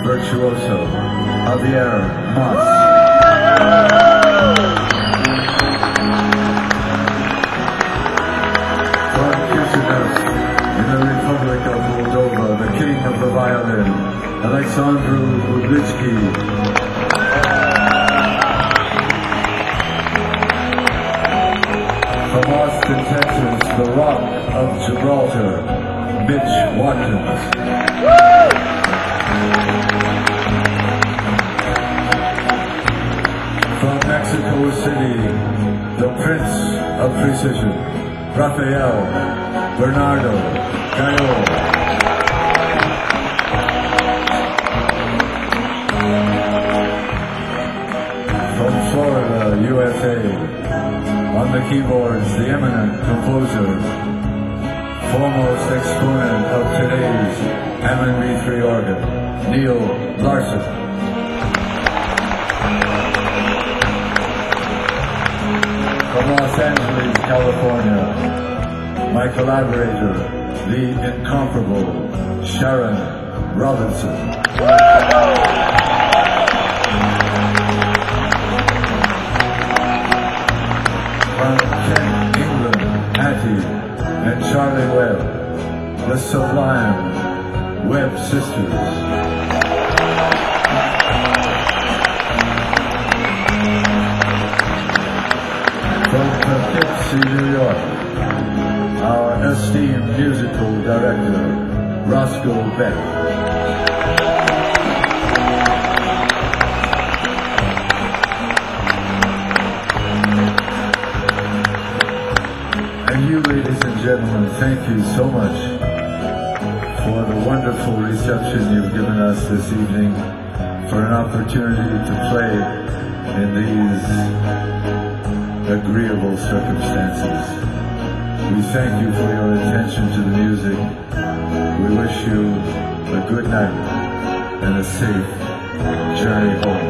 virtuoso, Javier Mas. From Chisinau, in the Republic of Moldova, the king of the violin, Alexandru Budlitsky. From Austin, Texas, the Rock of Gibraltar, Mitch Watkins. From Mexico City, the Prince of Precision, Rafael Bernardo Gallo. From Florida, USA, on the keyboards, the eminent composer, foremost exponent of today's Hammond B3 organ, Neil Larson. From Los Angeles, California, my collaborator, the incomparable Sharon Robinson. From Kent, England, Hattie and Charlie Webb, the sublime Webb sisters. From Poughkeepsie, New York, our esteemed musical director, Roscoe Beck. And you, ladies and gentlemen, thank you so much for the wonderful reception you've given us this evening, for an opportunity to play in these agreeable circumstances. We thank you for your attention to the music. We wish you a good night and a safe journey home.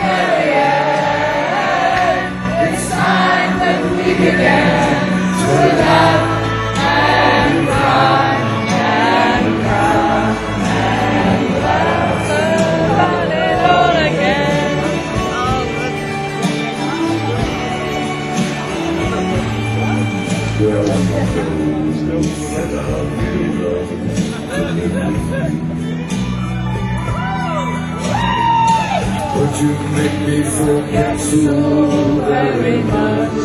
Began to to make me forget so very much.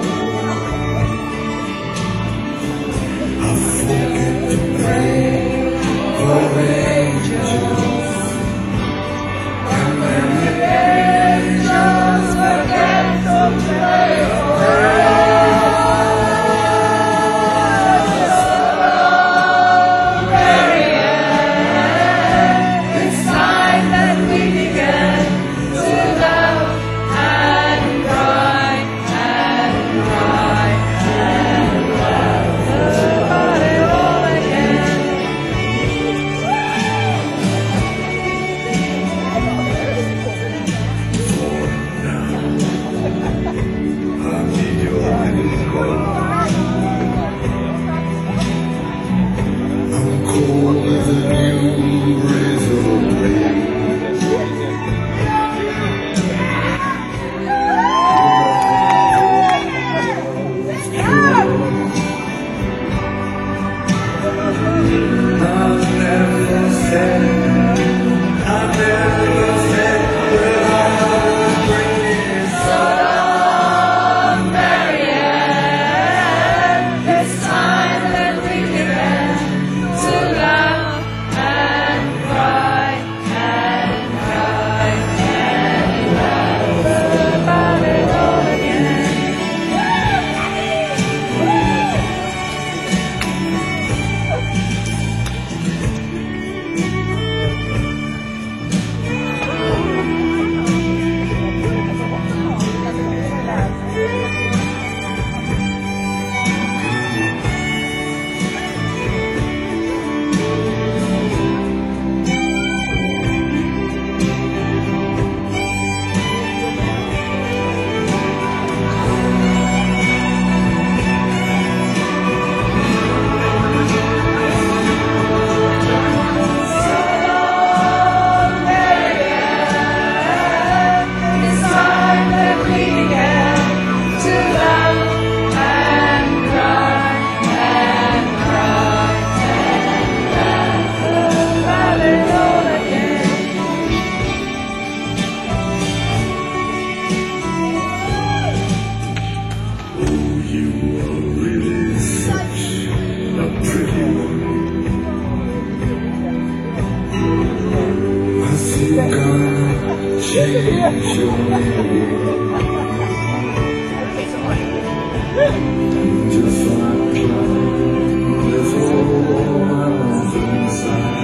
I forget to pray for angels, and then the angels forget to pray for us. Change your name. Just like climb this whole mountainside.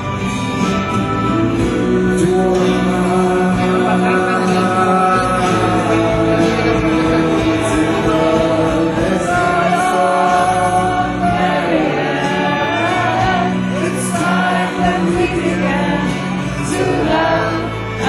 It's time that we began to love.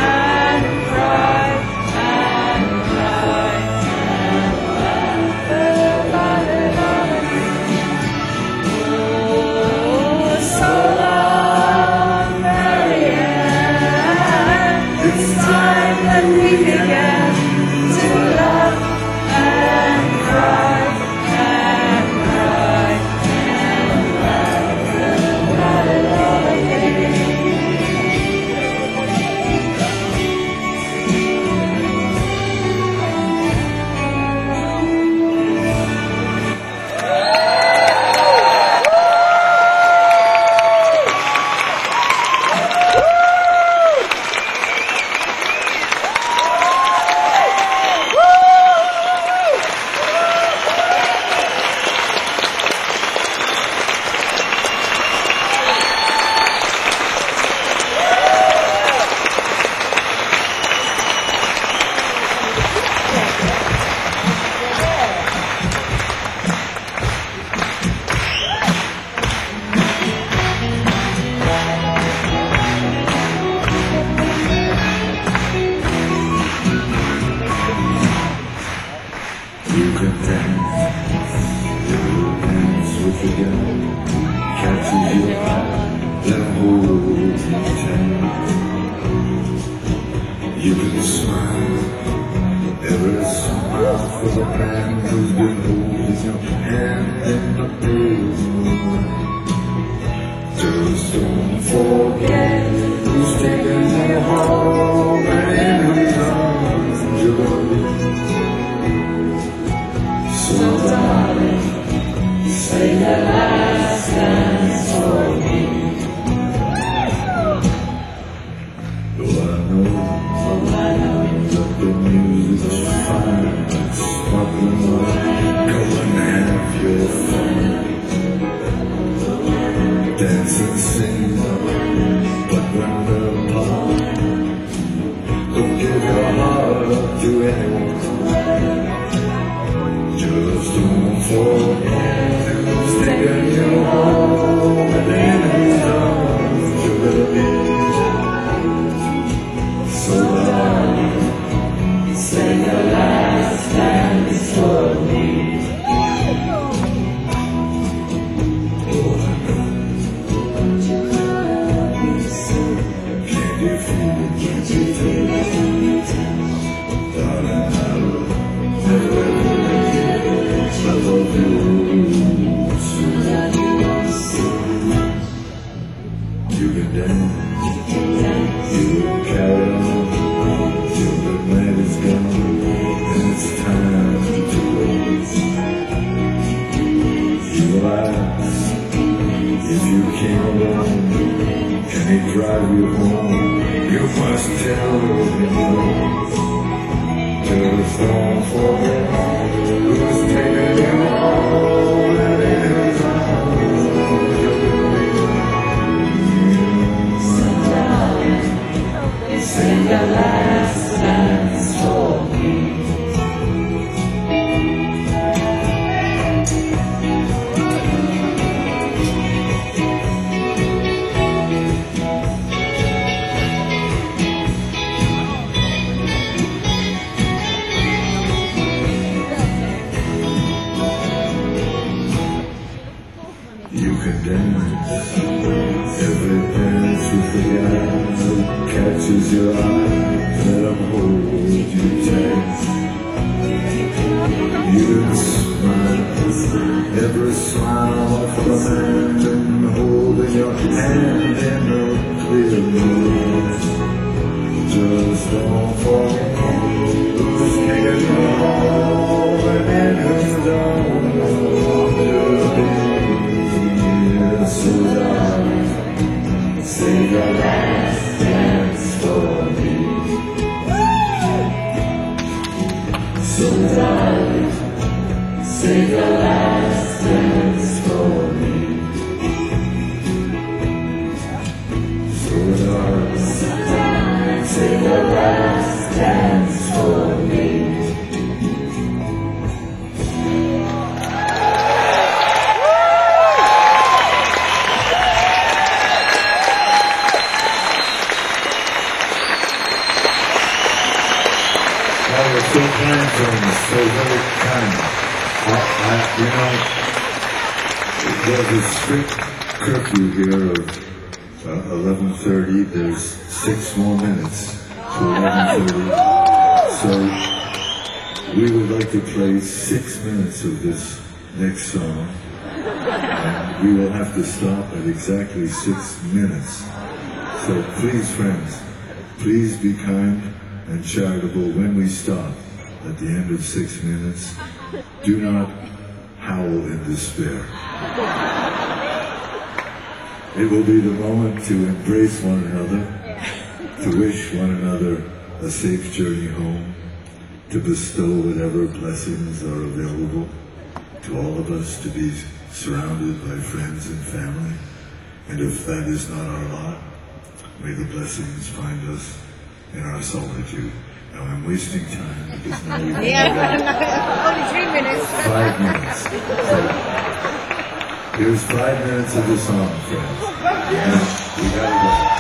You can smile, every smile for the man who's been holding your hand in the day. Just don't forget who's taking you home and Exactly 6 minutes. So please, friends, please be kind and charitable when we stop at the end of 6 minutes. Do not howl in despair. It will be the moment to embrace one another, to wish one another a safe journey home, to bestow whatever blessings are available to all of us, to be surrounded by friends and family. And if that is not our lot, may the blessings find us in our solitude. Now I'm wasting time because now we've only 3 minutes. 5 minutes. So here's 5 minutes of the song, friends. And we gotta go.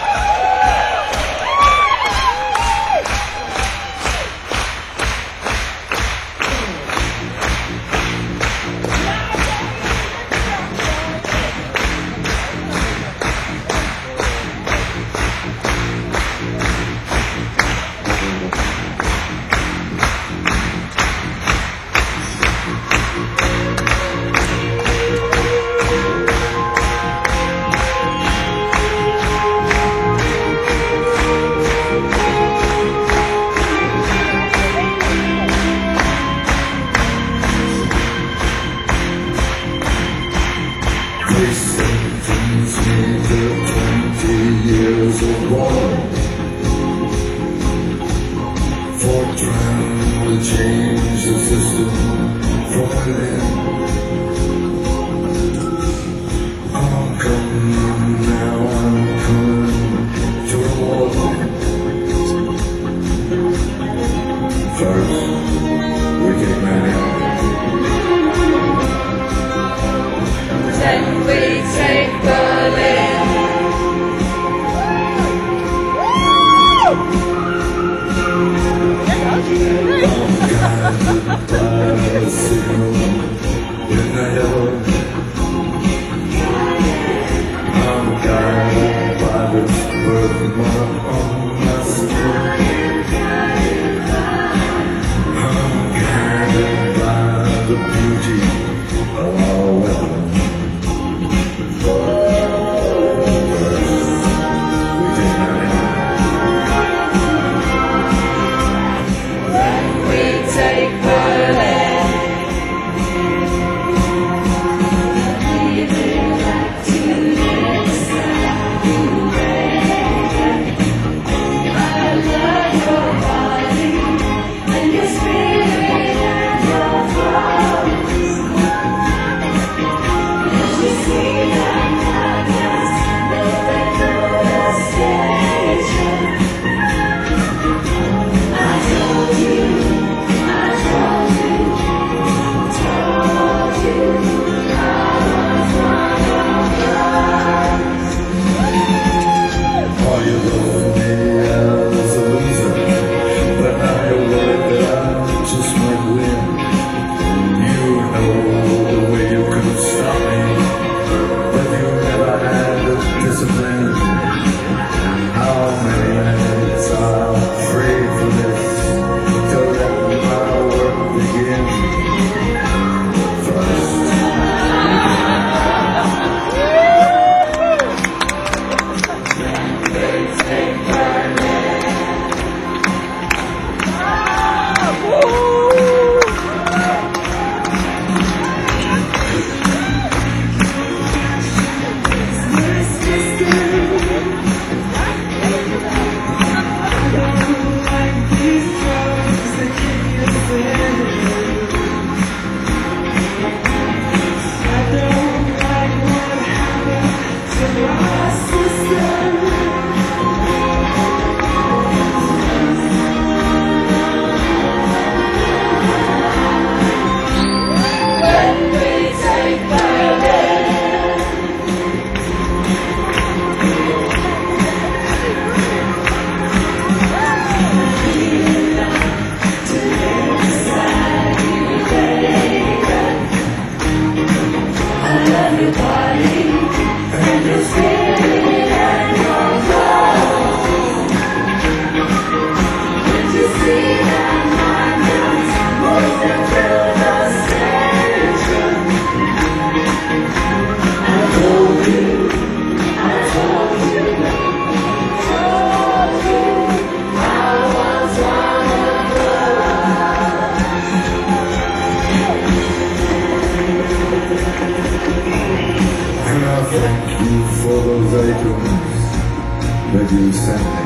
all those acres that you sent me.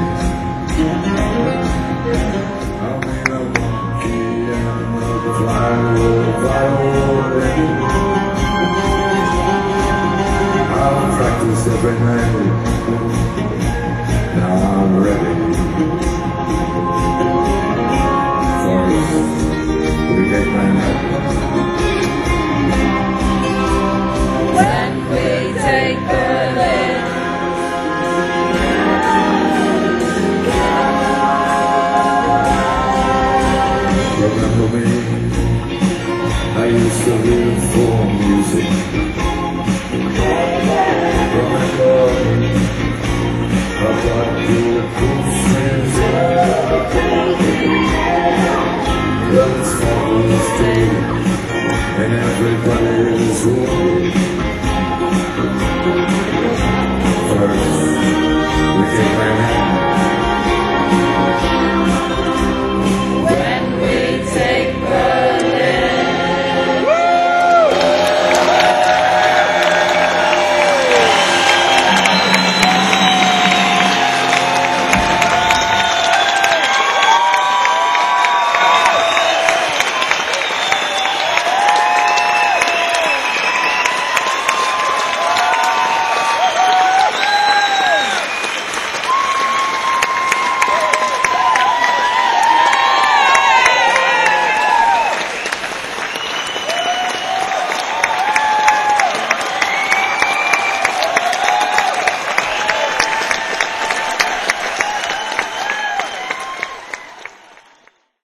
I made a monkey and a violin. I'll practice every night. Now I'm ready. First, we get married. When we take Berlin, Remember me? I used to live for music. Remember about your close friends? Let's Father's Day and everybody's away. First